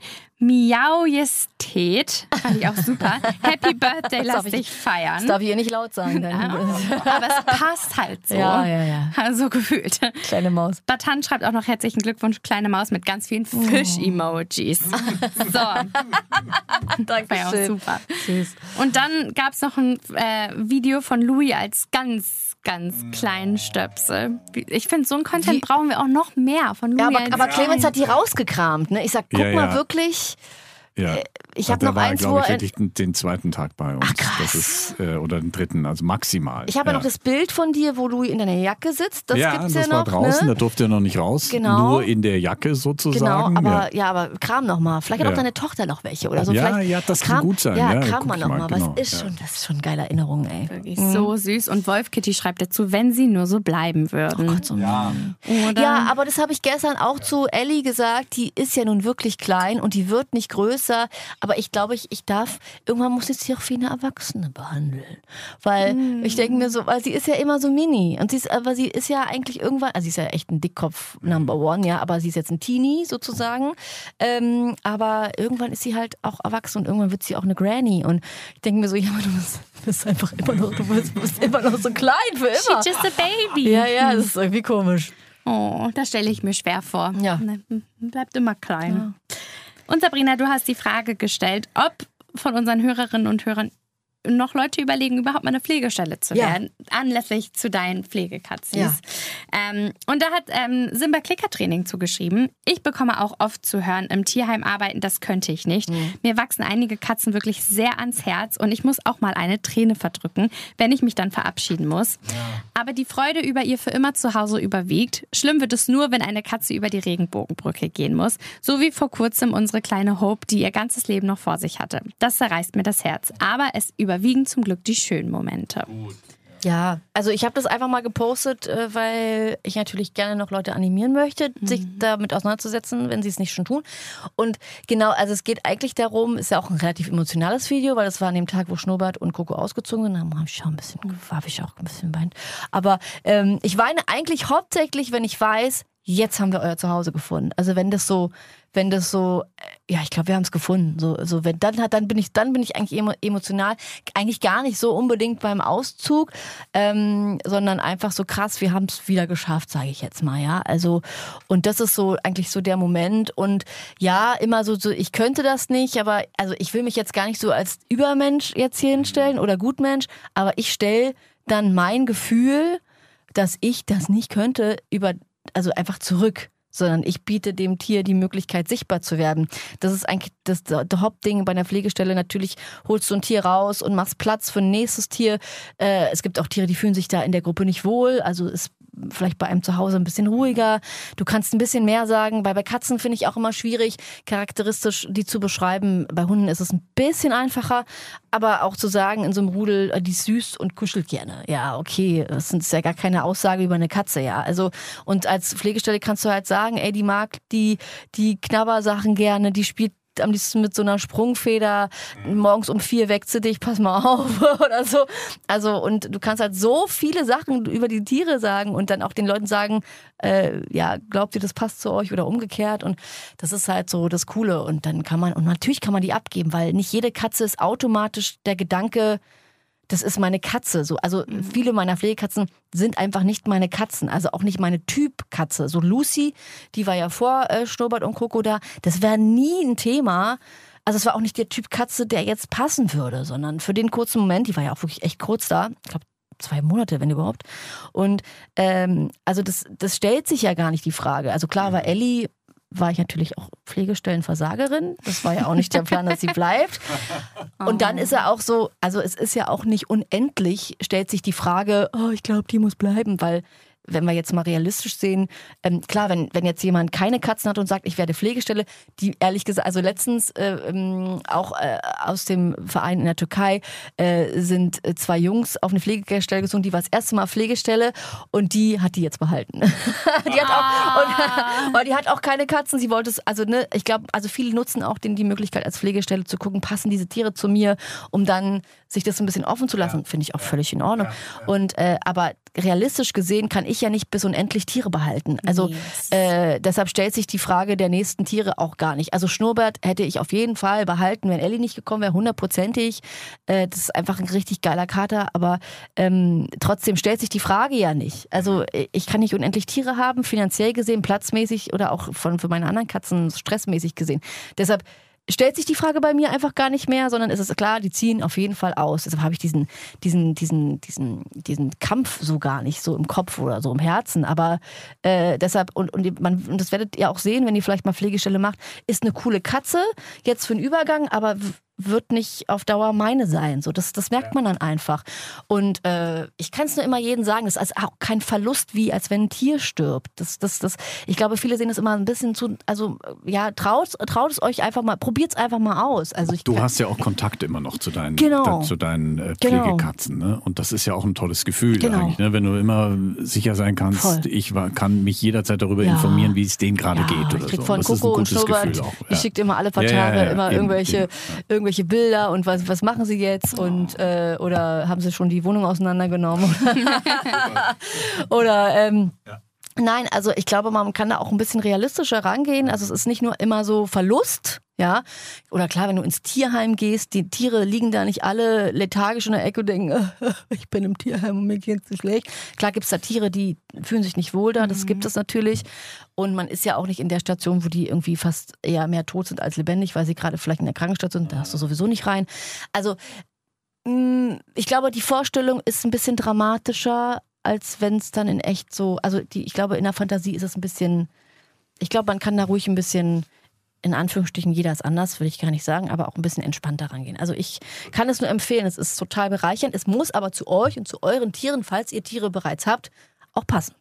Miaujestet, fand ich auch super. Happy Birthday, lass dich feiern. Das darf ich ihr nicht laut sagen. Aber es passt halt so. Ja. So gefühlt. Kleine Maus. Batan schreibt auch noch herzlichen Glückwunsch, kleine Maus, mit ganz vielen Fisch-Emojis. So. Das war ja auch super. Süß. Und dann gab es noch ein Video von Louis als ganz kleinen Stöpsel. Ich finde, so ein Content brauchen wir auch noch mehr von Louis. Ja, aber Clemens hat die rausgekramt. Ne? Ich sag, guck mal wirklich. Ja. Ich habe noch eins, wo glaube ich, wirklich den zweiten Tag bei uns. Ach, krass. Das ist, oder den dritten, also maximal. Ich habe ja noch das Bild von dir, wo Louis in deiner Jacke sitzt. Das gibt's ja noch. War draußen, ne? Da durfte er noch nicht raus. Genau. Nur in der Jacke sozusagen. Genau, aber kram noch mal. Vielleicht hat auch deine Tochter noch welche oder so. Ja, das kann gut sein. Ja, kram mal noch mal. Genau. Das ist schon eine geile Erinnerung, ey. Wirklich so süß. Und Wolf Kitty schreibt dazu, wenn sie nur so bleiben würden. Oh Gott, so ja, aber das habe ich gestern auch zu Ellie gesagt. Die ist ja nun wirklich klein und die wird nicht größer. Aber ich glaube, irgendwann muss ich sie auch wie eine Erwachsene behandeln. Weil ich denke mir so, weil sie ist ja immer so mini. Und sie ist ja eigentlich irgendwann, also sie ist ja echt ein Dickkopf Number One, ja, aber sie ist jetzt ein Teenie sozusagen. Aber irgendwann ist sie halt auch erwachsen und irgendwann wird sie auch eine Granny. Und ich denke mir so, ja, aber du bist einfach immer noch, du bist immer noch so klein für immer. She's just a baby. Ja, das ist irgendwie komisch. Oh, das stelle ich mir schwer vor. Ja. Bleibt immer klein. Ja. Und Sabrina, du hast die Frage gestellt, ob von unseren Hörerinnen und Hörern noch Leute überlegen, überhaupt mal eine Pflegestelle zu werden, anlässlich zu deinen Pflegekatzis. Ja. Und da hat Simba Klickertraining zugeschrieben. Ich bekomme auch oft zu hören, im Tierheim arbeiten, das könnte ich nicht. Mir wachsen einige Katzen wirklich sehr ans Herz und ich muss auch mal eine Träne verdrücken, wenn ich mich dann verabschieden muss. Ja. Aber die Freude über ihr für immer zu Hause überwiegt. Schlimm wird es nur, wenn eine Katze über die Regenbogenbrücke gehen muss. So wie vor kurzem unsere kleine Hope, die ihr ganzes Leben noch vor sich hatte. Das zerreißt mir das Herz. Aber es überwiegen zum Glück die schönen Momente. Gut. Ja, also ich habe das einfach mal gepostet, weil ich natürlich gerne noch Leute animieren möchte, sich damit auseinanderzusetzen, wenn sie es nicht schon tun. Und genau, also es geht eigentlich darum, ist ja auch ein relativ emotionales Video, weil das war an dem Tag, wo Schnurrbart und Coco ausgezogen sind, da habe ich auch ein bisschen geweint. Aber ich weine eigentlich hauptsächlich, wenn ich weiß, jetzt haben wir euer Zuhause gefunden. Also wenn das so, ja, ich glaube, wir haben es gefunden. So wenn dann bin ich eigentlich emotional, eigentlich gar nicht so unbedingt beim Auszug, sondern einfach so krass, wir haben es wieder geschafft, sage ich jetzt mal, ja. Also und das ist so eigentlich so der Moment und ja, immer so ich könnte das nicht, aber also ich will mich jetzt gar nicht so als Übermensch jetzt hier hinstellen oder Gutmensch, aber ich stelle dann mein Gefühl, dass ich das nicht könnte, also einfach zurück, sondern ich biete dem Tier die Möglichkeit, sichtbar zu werden. Das ist eigentlich das Hauptding bei einer Pflegestelle. Natürlich holst du ein Tier raus und machst Platz für ein nächstes Tier. Es gibt auch Tiere, die fühlen sich da in der Gruppe nicht wohl. Also ist vielleicht bei einem zu Hause ein bisschen ruhiger. Du kannst ein bisschen mehr sagen. Bei Katzen finde ich auch immer schwierig, charakteristisch die zu beschreiben. Bei Hunden ist es ein bisschen einfacher. Aber auch zu sagen in so einem Rudel, die ist süß und kuschelt gerne. Ja, okay, das ist ja gar keine Aussage über eine Katze, ja. Also, und als Pflegestelle kannst du halt sagen, ey, die mag die Knabbersachen gerne, die spielt fliegt am liebsten mit so einer Sprungfeder morgens um 4 weg zu dich, pass mal auf oder so. Also und du kannst halt so viele Sachen über die Tiere sagen und dann auch den Leuten sagen, glaubt ihr, das passt zu euch oder umgekehrt und das ist halt so das Coole und dann natürlich kann man die abgeben, weil nicht jede Katze ist automatisch der Gedanke, das ist meine Katze. So, also viele meiner Pflegekatzen sind einfach nicht meine Katzen, also auch nicht meine Typ-Katze. So Lucy, die war ja vor Schnurrbart und Coco da, das wäre nie ein Thema. Also es war auch nicht der Typ Katze, der jetzt passen würde, sondern für den kurzen Moment, die war ja auch wirklich echt kurz da, ich glaube 2 Monate, wenn überhaupt. Und also das stellt sich ja gar nicht die Frage. Also klar war Ellie, war ich natürlich auch Pflegestellenversagerin. Das war ja auch nicht der Plan, dass sie bleibt. Und dann ist er auch so, also es ist ja auch nicht unendlich, stellt sich die Frage, ich glaube, die muss bleiben, weil wenn wir jetzt mal realistisch sehen, klar, wenn jetzt jemand keine Katzen hat und sagt, ich werde Pflegestelle, die ehrlich gesagt, also letztens auch aus dem Verein in der Türkei sind 2 Jungs auf eine Pflegestelle gezogen, die war das erste Mal Pflegestelle und die hat die jetzt behalten. Weil die hat auch keine Katzen, sie wollte es, also ne, ich glaube, also viele nutzen auch die Möglichkeit als Pflegestelle zu gucken, passen diese Tiere zu mir, um dann sich das ein bisschen offen zu lassen, finde ich auch völlig in Ordnung. Und aber realistisch gesehen kann ich ja nicht bis unendlich Tiere behalten. Also deshalb stellt sich die Frage der nächsten Tiere auch gar nicht. Also Schnurrbart hätte ich auf jeden Fall behalten, wenn Ellie nicht gekommen wäre, 100%. Das ist einfach ein richtig geiler Kater, aber trotzdem stellt sich die Frage ja nicht. Also ich kann nicht unendlich Tiere haben, finanziell gesehen, platzmäßig oder auch für meine anderen Katzen stressmäßig gesehen. Deshalb stellt sich die Frage bei mir einfach gar nicht mehr, sondern es ist klar, die ziehen auf jeden Fall aus. Deshalb habe ich diesen Kampf so gar nicht so im Kopf oder so im Herzen. Aber deshalb, und das werdet ihr auch sehen, wenn ihr vielleicht mal Pflegestelle macht, ist eine coole Katze, jetzt für den Übergang, aber wird nicht auf Dauer meine sein. So, das merkt man dann einfach. Und ich kann es nur immer jedem sagen, das ist also auch kein Verlust, wie als wenn ein Tier stirbt. Ich glaube, viele sehen das immer ein bisschen zu, also ja, traut es euch einfach mal, probiert es einfach mal aus. Also du hast ja auch Kontakt immer noch zu deinen Pflegekatzen. Ne? Und das ist ja auch ein tolles Gefühl eigentlich, ne? Wenn du immer sicher sein kannst, voll. Kann mich jederzeit darüber informieren, wie es denen gerade geht. Oder ich krieg so. von Coco und Schnurrbart, die schickt immer alle paar Tage immer irgendwelche Bilder und was machen sie jetzt und oder haben sie schon die Wohnung auseinandergenommen oder nein, also ich glaube, man kann da auch ein bisschen realistischer rangehen. Also es ist nicht nur immer so Verlust, ja. Oder klar, wenn du ins Tierheim gehst, die Tiere liegen da nicht alle lethargisch in der Ecke und denken, ich bin im Tierheim und mir geht's so schlecht. Klar gibt es da Tiere, die fühlen sich nicht wohl da, das gibt es natürlich. Und man ist ja auch nicht in der Station, wo die irgendwie fast eher mehr tot sind als lebendig, weil sie gerade vielleicht in der Krankenstation sind, da hast du sowieso nicht rein. Also ich glaube, die Vorstellung ist ein bisschen dramatischer, als wenn es dann in echt so, also ich glaube, in der Fantasie ist es ein bisschen, ich glaube, man kann da ruhig ein bisschen, in Anführungsstrichen, jeder ist anders, will ich gar nicht sagen, aber auch ein bisschen entspannter rangehen. Also ich kann es nur empfehlen, es ist total bereichernd, es muss aber zu euch und zu euren Tieren, falls ihr Tiere bereits habt, auch passen.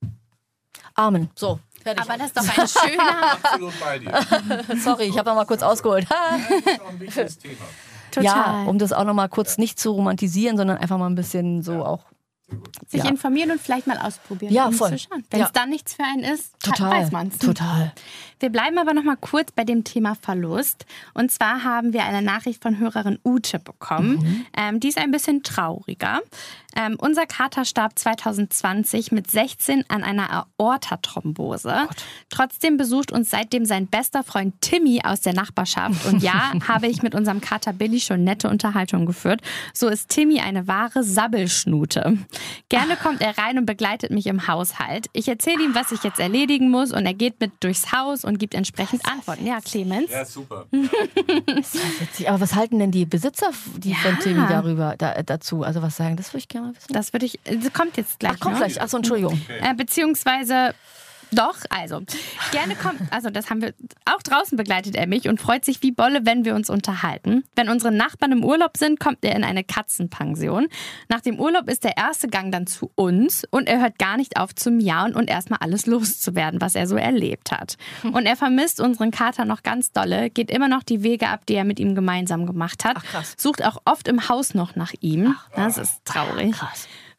Amen. So, fertig. Aber das ist doch ein schöner... Absolut bei dir. Sorry, ich habe noch mal kurz ausgeholt. Das ist doch ein wichtiges Thema. Total. Ja, um das auch noch mal kurz nicht zu romantisieren, sondern einfach mal ein bisschen so auch sich informieren und vielleicht mal ausprobieren. Ja, um voll. zu schauen. Wenn es dann nichts für einen ist, total, weiß man es. Total. Wir bleiben aber noch mal kurz bei dem Thema Verlust. Und zwar haben wir eine Nachricht von Hörerin Ute bekommen. Die ist ein bisschen trauriger. Unser Kater starb 2020 mit 16 an einer Aortathrombose. Trotzdem besucht uns seitdem sein bester Freund Timmy aus der Nachbarschaft. Und ja, habe ich mit unserem Kater Billy schon nette Unterhaltungen geführt. So ist Timmy eine wahre Sabbelschnute. Gerne kommt er rein und begleitet mich im Haushalt. Ich erzähle ihm, was ich jetzt erledigen muss und er geht mit durchs Haus und gibt entsprechend Antworten. Ja, Clemens? Ja, super. Witzig. Aber was halten denn die Besitzer von Timmy darüber dazu? Also was sagen? Das würde ich gerne mal wissen. Das kommt jetzt gleich. Kommt gleich. Achso, Entschuldigung. Beziehungsweise... Doch, also, gerne kommt, also das haben wir, auch draußen begleitet er mich und freut sich wie Bolle, wenn wir uns unterhalten. Wenn unsere Nachbarn im Urlaub sind, kommt er in eine Katzenpension. Nach dem Urlaub ist der erste Gang dann zu uns und er hört gar nicht auf zu miauen und erstmal alles loszuwerden, was er so erlebt hat. Und er vermisst unseren Kater noch ganz dolle, geht immer noch die Wege ab, die er mit ihm gemeinsam gemacht hat. Ach, krass. Sucht auch oft im Haus noch nach ihm. Das ist traurig. Krass.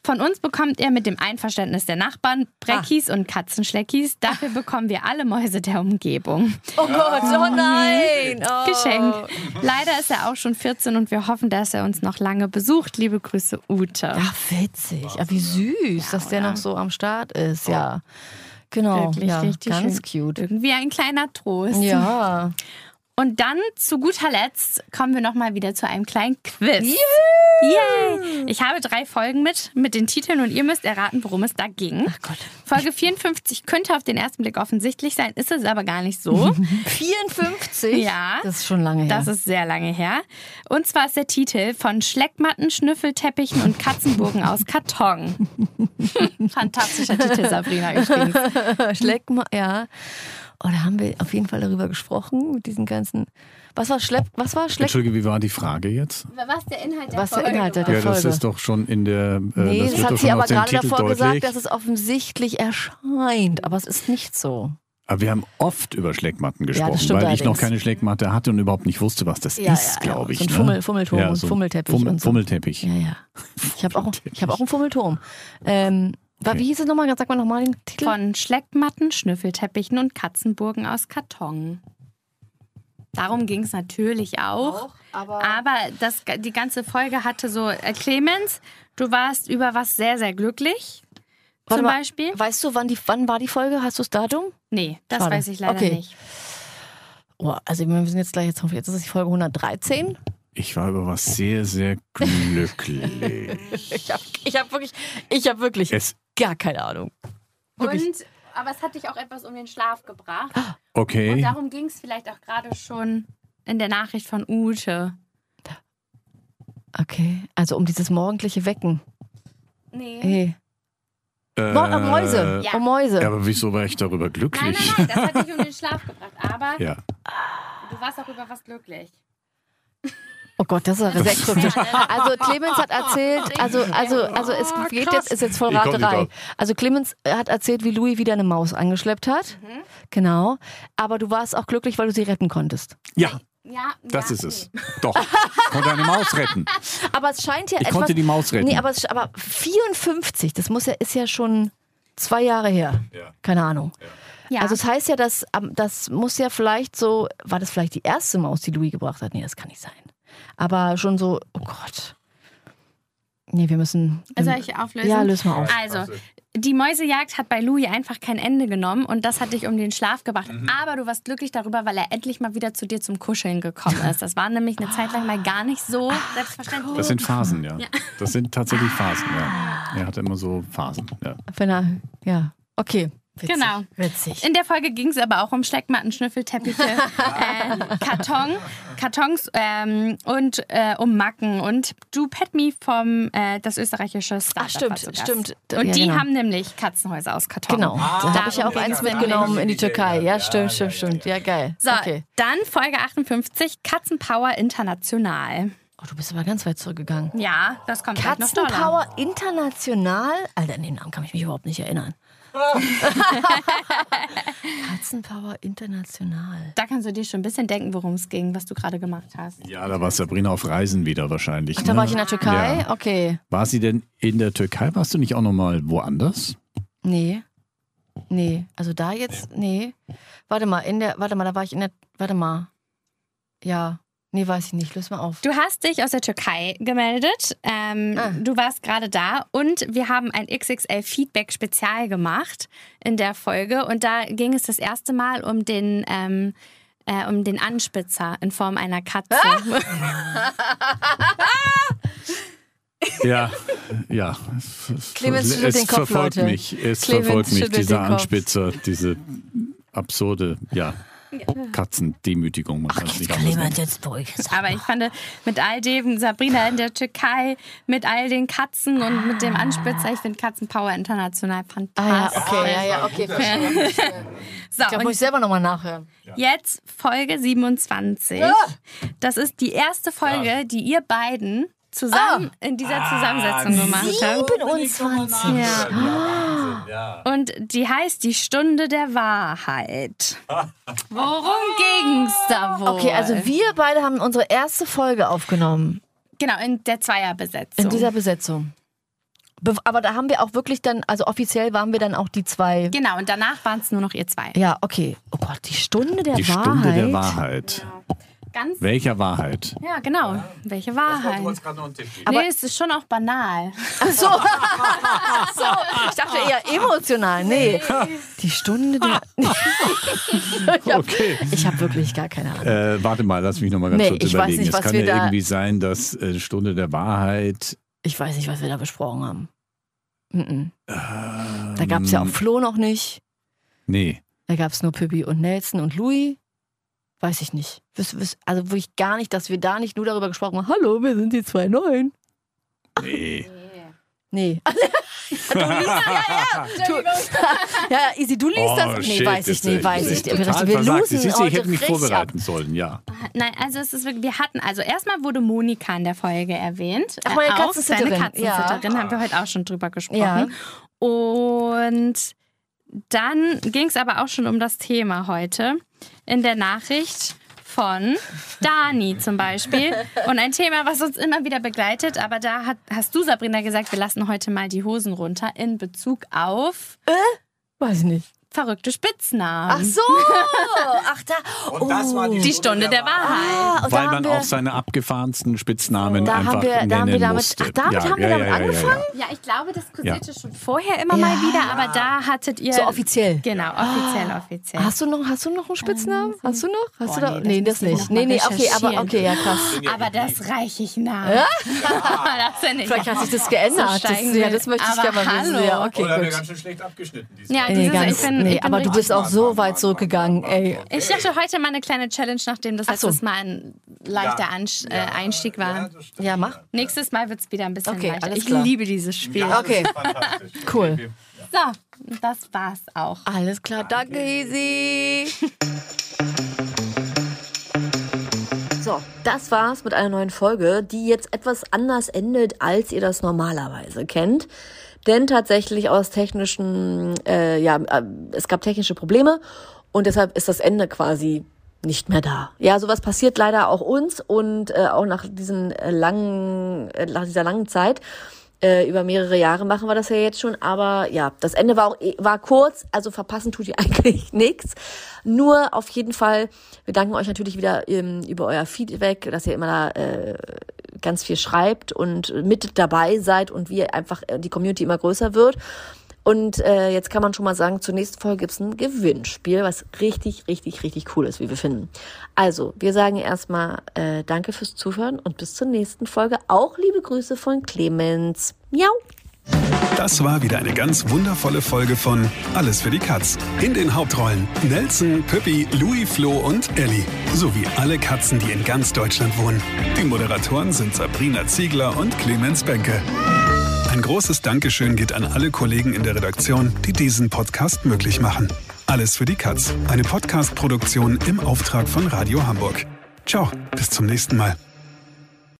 Von uns bekommt ihr mit dem Einverständnis der Nachbarn Breckis und Katzenschleckis. Dafür bekommen wir alle Mäuse der Umgebung. Oh Gott, oh nein. Oh. Geschenk. Leider ist er auch schon 14 und wir hoffen, dass er uns noch lange besucht. Liebe Grüße, Ute. Ach, witzig. Aber wie süß, dass der noch so am Start ist. Ja, genau. Wirklich ja, richtig ganz schön. cute. Irgendwie ein kleiner Trost. Ja. Und dann zu guter Letzt kommen wir nochmal wieder zu einem kleinen Quiz. Yay! Ich habe 3 Folgen mit den Titeln und ihr müsst erraten, worum es da ging. Ach Gott. Folge 54 könnte auf den ersten Blick offensichtlich sein, ist es aber gar nicht so. 54? Ja. Das ist schon lange her. Das ist sehr lange her. Und zwar ist der Titel von Schleckmatten, Schnüffelteppichen und Katzenburgen aus Karton. Fantastischer Titel, Sabrina, übrigens. Ja. Oh, da haben wir auf jeden Fall darüber gesprochen, mit diesen ganzen... Was war Schleck? Entschuldige, wie war die Frage jetzt? Was der Inhalt der Was der Folge Inhalt der war. Ja, das Folge. ist doch schon in der... Nee, das das wird hat doch sie schon aber aus dem gerade Titel davor deutlich. gesagt, dass es offensichtlich erscheint. Aber es ist nicht so. Aber wir haben oft über Schleckmatten gesprochen, das stimmt weil ich noch allerdings. keine Schleckmatte hatte und überhaupt nicht wusste, was das ist, glaube ich. So ein ne? Fummelturm Ja, und so ein Fummelteppich. und so. Fummelteppich. Ja, ja. Ich habe auch einen Fummelturm. Wie hieß es nochmal? Sag mal nochmal den Titel. Von Schleckmatten, Schnüffelteppichen und Katzenburgen aus Karton. Darum ging es natürlich auch. Aber die ganze Folge hatte so, Clemens, du warst über was sehr, sehr glücklich. Warte Zum mal, Beispiel. Weißt du, wann war die Folge? Hast du das Datum? Nee, das Schade. weiß ich leider Okay. nicht. Oh, also wir sind jetzt gleich, jetzt ist es die Folge 113. Ich war über was sehr, sehr glücklich. Ich hab wirklich Es- gar keine Ahnung. Wirklich. Aber es hat dich auch etwas um den Schlaf gebracht. Okay. Und darum ging es vielleicht auch gerade schon in der Nachricht von Ute. Okay, also um dieses morgendliche Wecken. Nee. Hey. Mäuse. Ja. Oh, Mäuse. Ja, aber wieso war ich darüber glücklich? Nein, das hat dich um den Schlaf gebracht. Aber Ja. du warst auch über was glücklich. Oh Gott, das ist sehr kryptisch. Also Clemens hat erzählt, also es geht jetzt, ist jetzt voll Ich komm nicht Raterei. drauf. Also Clemens hat erzählt, wie Louis wieder eine Maus angeschleppt hat. Genau. Aber du warst auch glücklich, weil du sie retten konntest. Ja, Ja, das ja, ist es. Doch. Ich konnte eine Maus retten. Aber es scheint ja Ich etwas... konnte die Maus retten. Nee, aber 54, das ist ja schon 2 Jahre her. Ja. Keine Ahnung. Ja. Also es heißt ja, das muss ja vielleicht so... War das vielleicht die erste Maus, die Louis gebracht hat? Nee, das kann nicht sein. Aber schon so, oh Gott. Nee, wir müssen... Soll ich auflösen? Ja, löse mal auf. Also, die Mäusejagd hat bei Louis einfach kein Ende genommen und das hat dich um den Schlaf gebracht. Aber du warst glücklich darüber, weil er endlich mal wieder zu dir zum Kuscheln gekommen ist. Das war nämlich eine Zeit lang mal gar nicht so selbstverständlich. Das sind Phasen, ja. Das sind tatsächlich Phasen, ja. Er hatte immer so Phasen, ja. Wenn er, ja, okay. Witzig. Genau. Witzig. In der Folge ging es aber auch um Schleckmatten, Schnüffelteppiche, Kartons und um Macken. Und Du Pet Me vom das österreichische Startup. Ach, stimmt, war zu Gast. stimmt. Und Ja, die genau. haben nämlich Katzenhäuser aus Karton. Genau, da habe ich ja auch Darum eins ging's mitgenommen nämlich. in die Türkei. Ja, stimmt. Ja, geil. So, Okay. dann Folge 58, Katzenpower International. Oh, du bist aber ganz weit zurückgegangen. Ja, das kommt gleich noch doller. Katzenpower International? Alter, an den Namen kann ich mich überhaupt nicht erinnern. Katzenpower International. Da kannst du dir schon ein bisschen denken, worum es ging, was du gerade gemacht hast. Ja, da war Sabrina auf Reisen wieder wahrscheinlich. Ach, da ne? war ich in der Türkei? Ja. Okay. War sie denn in der Türkei? Warst du nicht auch noch mal woanders? Nee. Also da jetzt, nee. Warte mal, da war ich in der, Ja. Nee, weiß ich nicht. Löse mal auf. Du hast dich aus der Türkei gemeldet. Du warst gerade da und wir haben ein XXL-Feedback-Spezial gemacht in der Folge. Und da ging es das erste Mal um den Anspitzer in Form einer Katze. Ja. Clemens schüttelt den Kopf, verfolgt Leute. mich. Es Clemens verfolgt mich, schüttelt dieser den Kopf. Anspitzer, diese absurde, Katzendemütigung. Man kann es nicht anders nennen. jetzt beruhigt. Aber ich fand, mit all dem, Sabrina in der Türkei, mit all den Katzen und mit dem Anspitzer, ich finde Katzenpower international fantastisch. Okay, verstehe. So, Da muss und ich selber nochmal nachhören. jetzt Folge 27. Das ist die erste Folge, die ihr beiden zusammen in dieser Zusammensetzung gemacht habt. 27. Ja. Und die heißt Die Stunde der Wahrheit. Worum ging's da wohl? Okay, also wir beide haben unsere erste Folge aufgenommen. Genau, in der Zweierbesetzung. In dieser Besetzung. Aber da haben wir auch wirklich dann, also offiziell waren wir dann auch die 2. Genau, und danach waren es nur noch ihr 2. Ja, okay. Oh Gott, die Stunde der Wahrheit. Die Stunde der Wahrheit. Ganz Welcher Wahrheit? Ja, genau. Welche Wahrheit? Du hast gerade noch einen Tipp. Aber nee, es ist schon auch banal. Ach so. Ich dachte eher emotional. Nee. Die Stunde der... Okay. Ich habe wirklich gar keine Ahnung. Warte mal, lass mich noch mal ganz kurz ich überlegen. weiß nicht, Es kann ja irgendwie sein, dass Stunde der Wahrheit... Ich weiß nicht, was wir da besprochen haben. Da gab es ja auch Flo noch nicht. Nee. Da gab es nur Pippi und Nelson und Louis. Weiß ich nicht. Also wirklich gar nicht, dass wir da nicht nur darüber gesprochen haben, hallo, wir sind die 2 Neuen. Nee. Nee. Du liest ja, Easy, du liest das? Nee, shit, weiß ich nicht. Wir losen losen ich hätte mich vorbereiten sollen, ja. Nein, also es ist wirklich, wir hatten, also erstmal wurde Monika in der Folge erwähnt. Ach, meine auch Katzensitterin. seine Katzensitterin, haben wir heute auch schon drüber gesprochen. Ja. Und dann ging es aber auch schon um das Thema heute in der Nachricht von Dani zum Beispiel. Und ein Thema, was uns immer wieder begleitet, aber da hast du, Sabrina, gesagt, wir lassen heute mal die Hosen runter in Bezug auf... Weiß ich nicht. Verrückte Spitznamen. Ach so! Ach da. Und das war Die Stunde der Wahrheit. Weil man auch seine abgefahrensten Spitznamen einfach nennen musste. Damit haben wir damit angefangen? Ja, ich glaube, das kursierte schon vorher immer mal wieder, aber da hattet ihr... So offiziell? Genau, offiziell. Hast du noch einen Spitznamen? Hast du noch? Hast du da? nee, Nee, das muss ich nicht. noch mal Nee, okay, recherchieren. aber okay, ja krass. Aber das reiche ich nach. Ja? Das finde ich Vielleicht hat auch. sich das geändert. So steigen wir. Das möchte ich Aber gerne mal wissen. hallo. Ja, okay, Oder haben wir gut. ganz schön schlecht abgeschnitten diesmal. Ja, Nee, dieses, ich bin aber du richtig- bist auch so weit zurückgegangen, ey. Ich dachte heute mal eine kleine Challenge, nachdem das Ach so. letztes Mal ein leichter Einstieg war. Ja, mach. Nächstes Mal wird es wieder ein bisschen Okay, leichter. alles Ich klar. liebe dieses Spiel. Okay, Fantastisch. cool. So, das war's auch. Alles klar, danke, Easy. So, das war's mit einer neuen Folge, die jetzt etwas anders endet, als ihr das normalerweise kennt. Denn tatsächlich aus technischen, es gab technische Probleme und deshalb ist das Ende quasi nicht mehr da. Ja, sowas passiert leider auch uns und auch nach dieser langen Zeit. Über mehrere Jahre machen wir das ja jetzt schon, aber ja, das Ende war kurz, also verpassen tut ihr eigentlich nichts. Nur auf jeden Fall, wir danken euch natürlich wieder über euer Feedback, dass ihr immer da ganz viel schreibt und mit dabei seid und wie einfach die Community immer größer wird. Und jetzt kann man schon mal sagen, zur nächsten Folge gibt's ein Gewinnspiel, was richtig, richtig, richtig cool ist, wie wir finden. Also, wir sagen erstmal danke fürs Zuhören und bis zur nächsten Folge. Auch liebe Grüße von Clemens. Miau. Das war wieder eine ganz wundervolle Folge von Alles für die Katz. In den Hauptrollen Nelson, Püppi, Louis, Flo und Elli. Sowie alle Katzen, die in ganz Deutschland wohnen. Die Moderatoren sind Sabrina Ziegler und Clemens Benke. Ein großes Dankeschön geht an alle Kollegen in der Redaktion, die diesen Podcast möglich machen. Alles für die Katz. Eine Podcast-Produktion im Auftrag von Radio Hamburg. Ciao, bis zum nächsten Mal.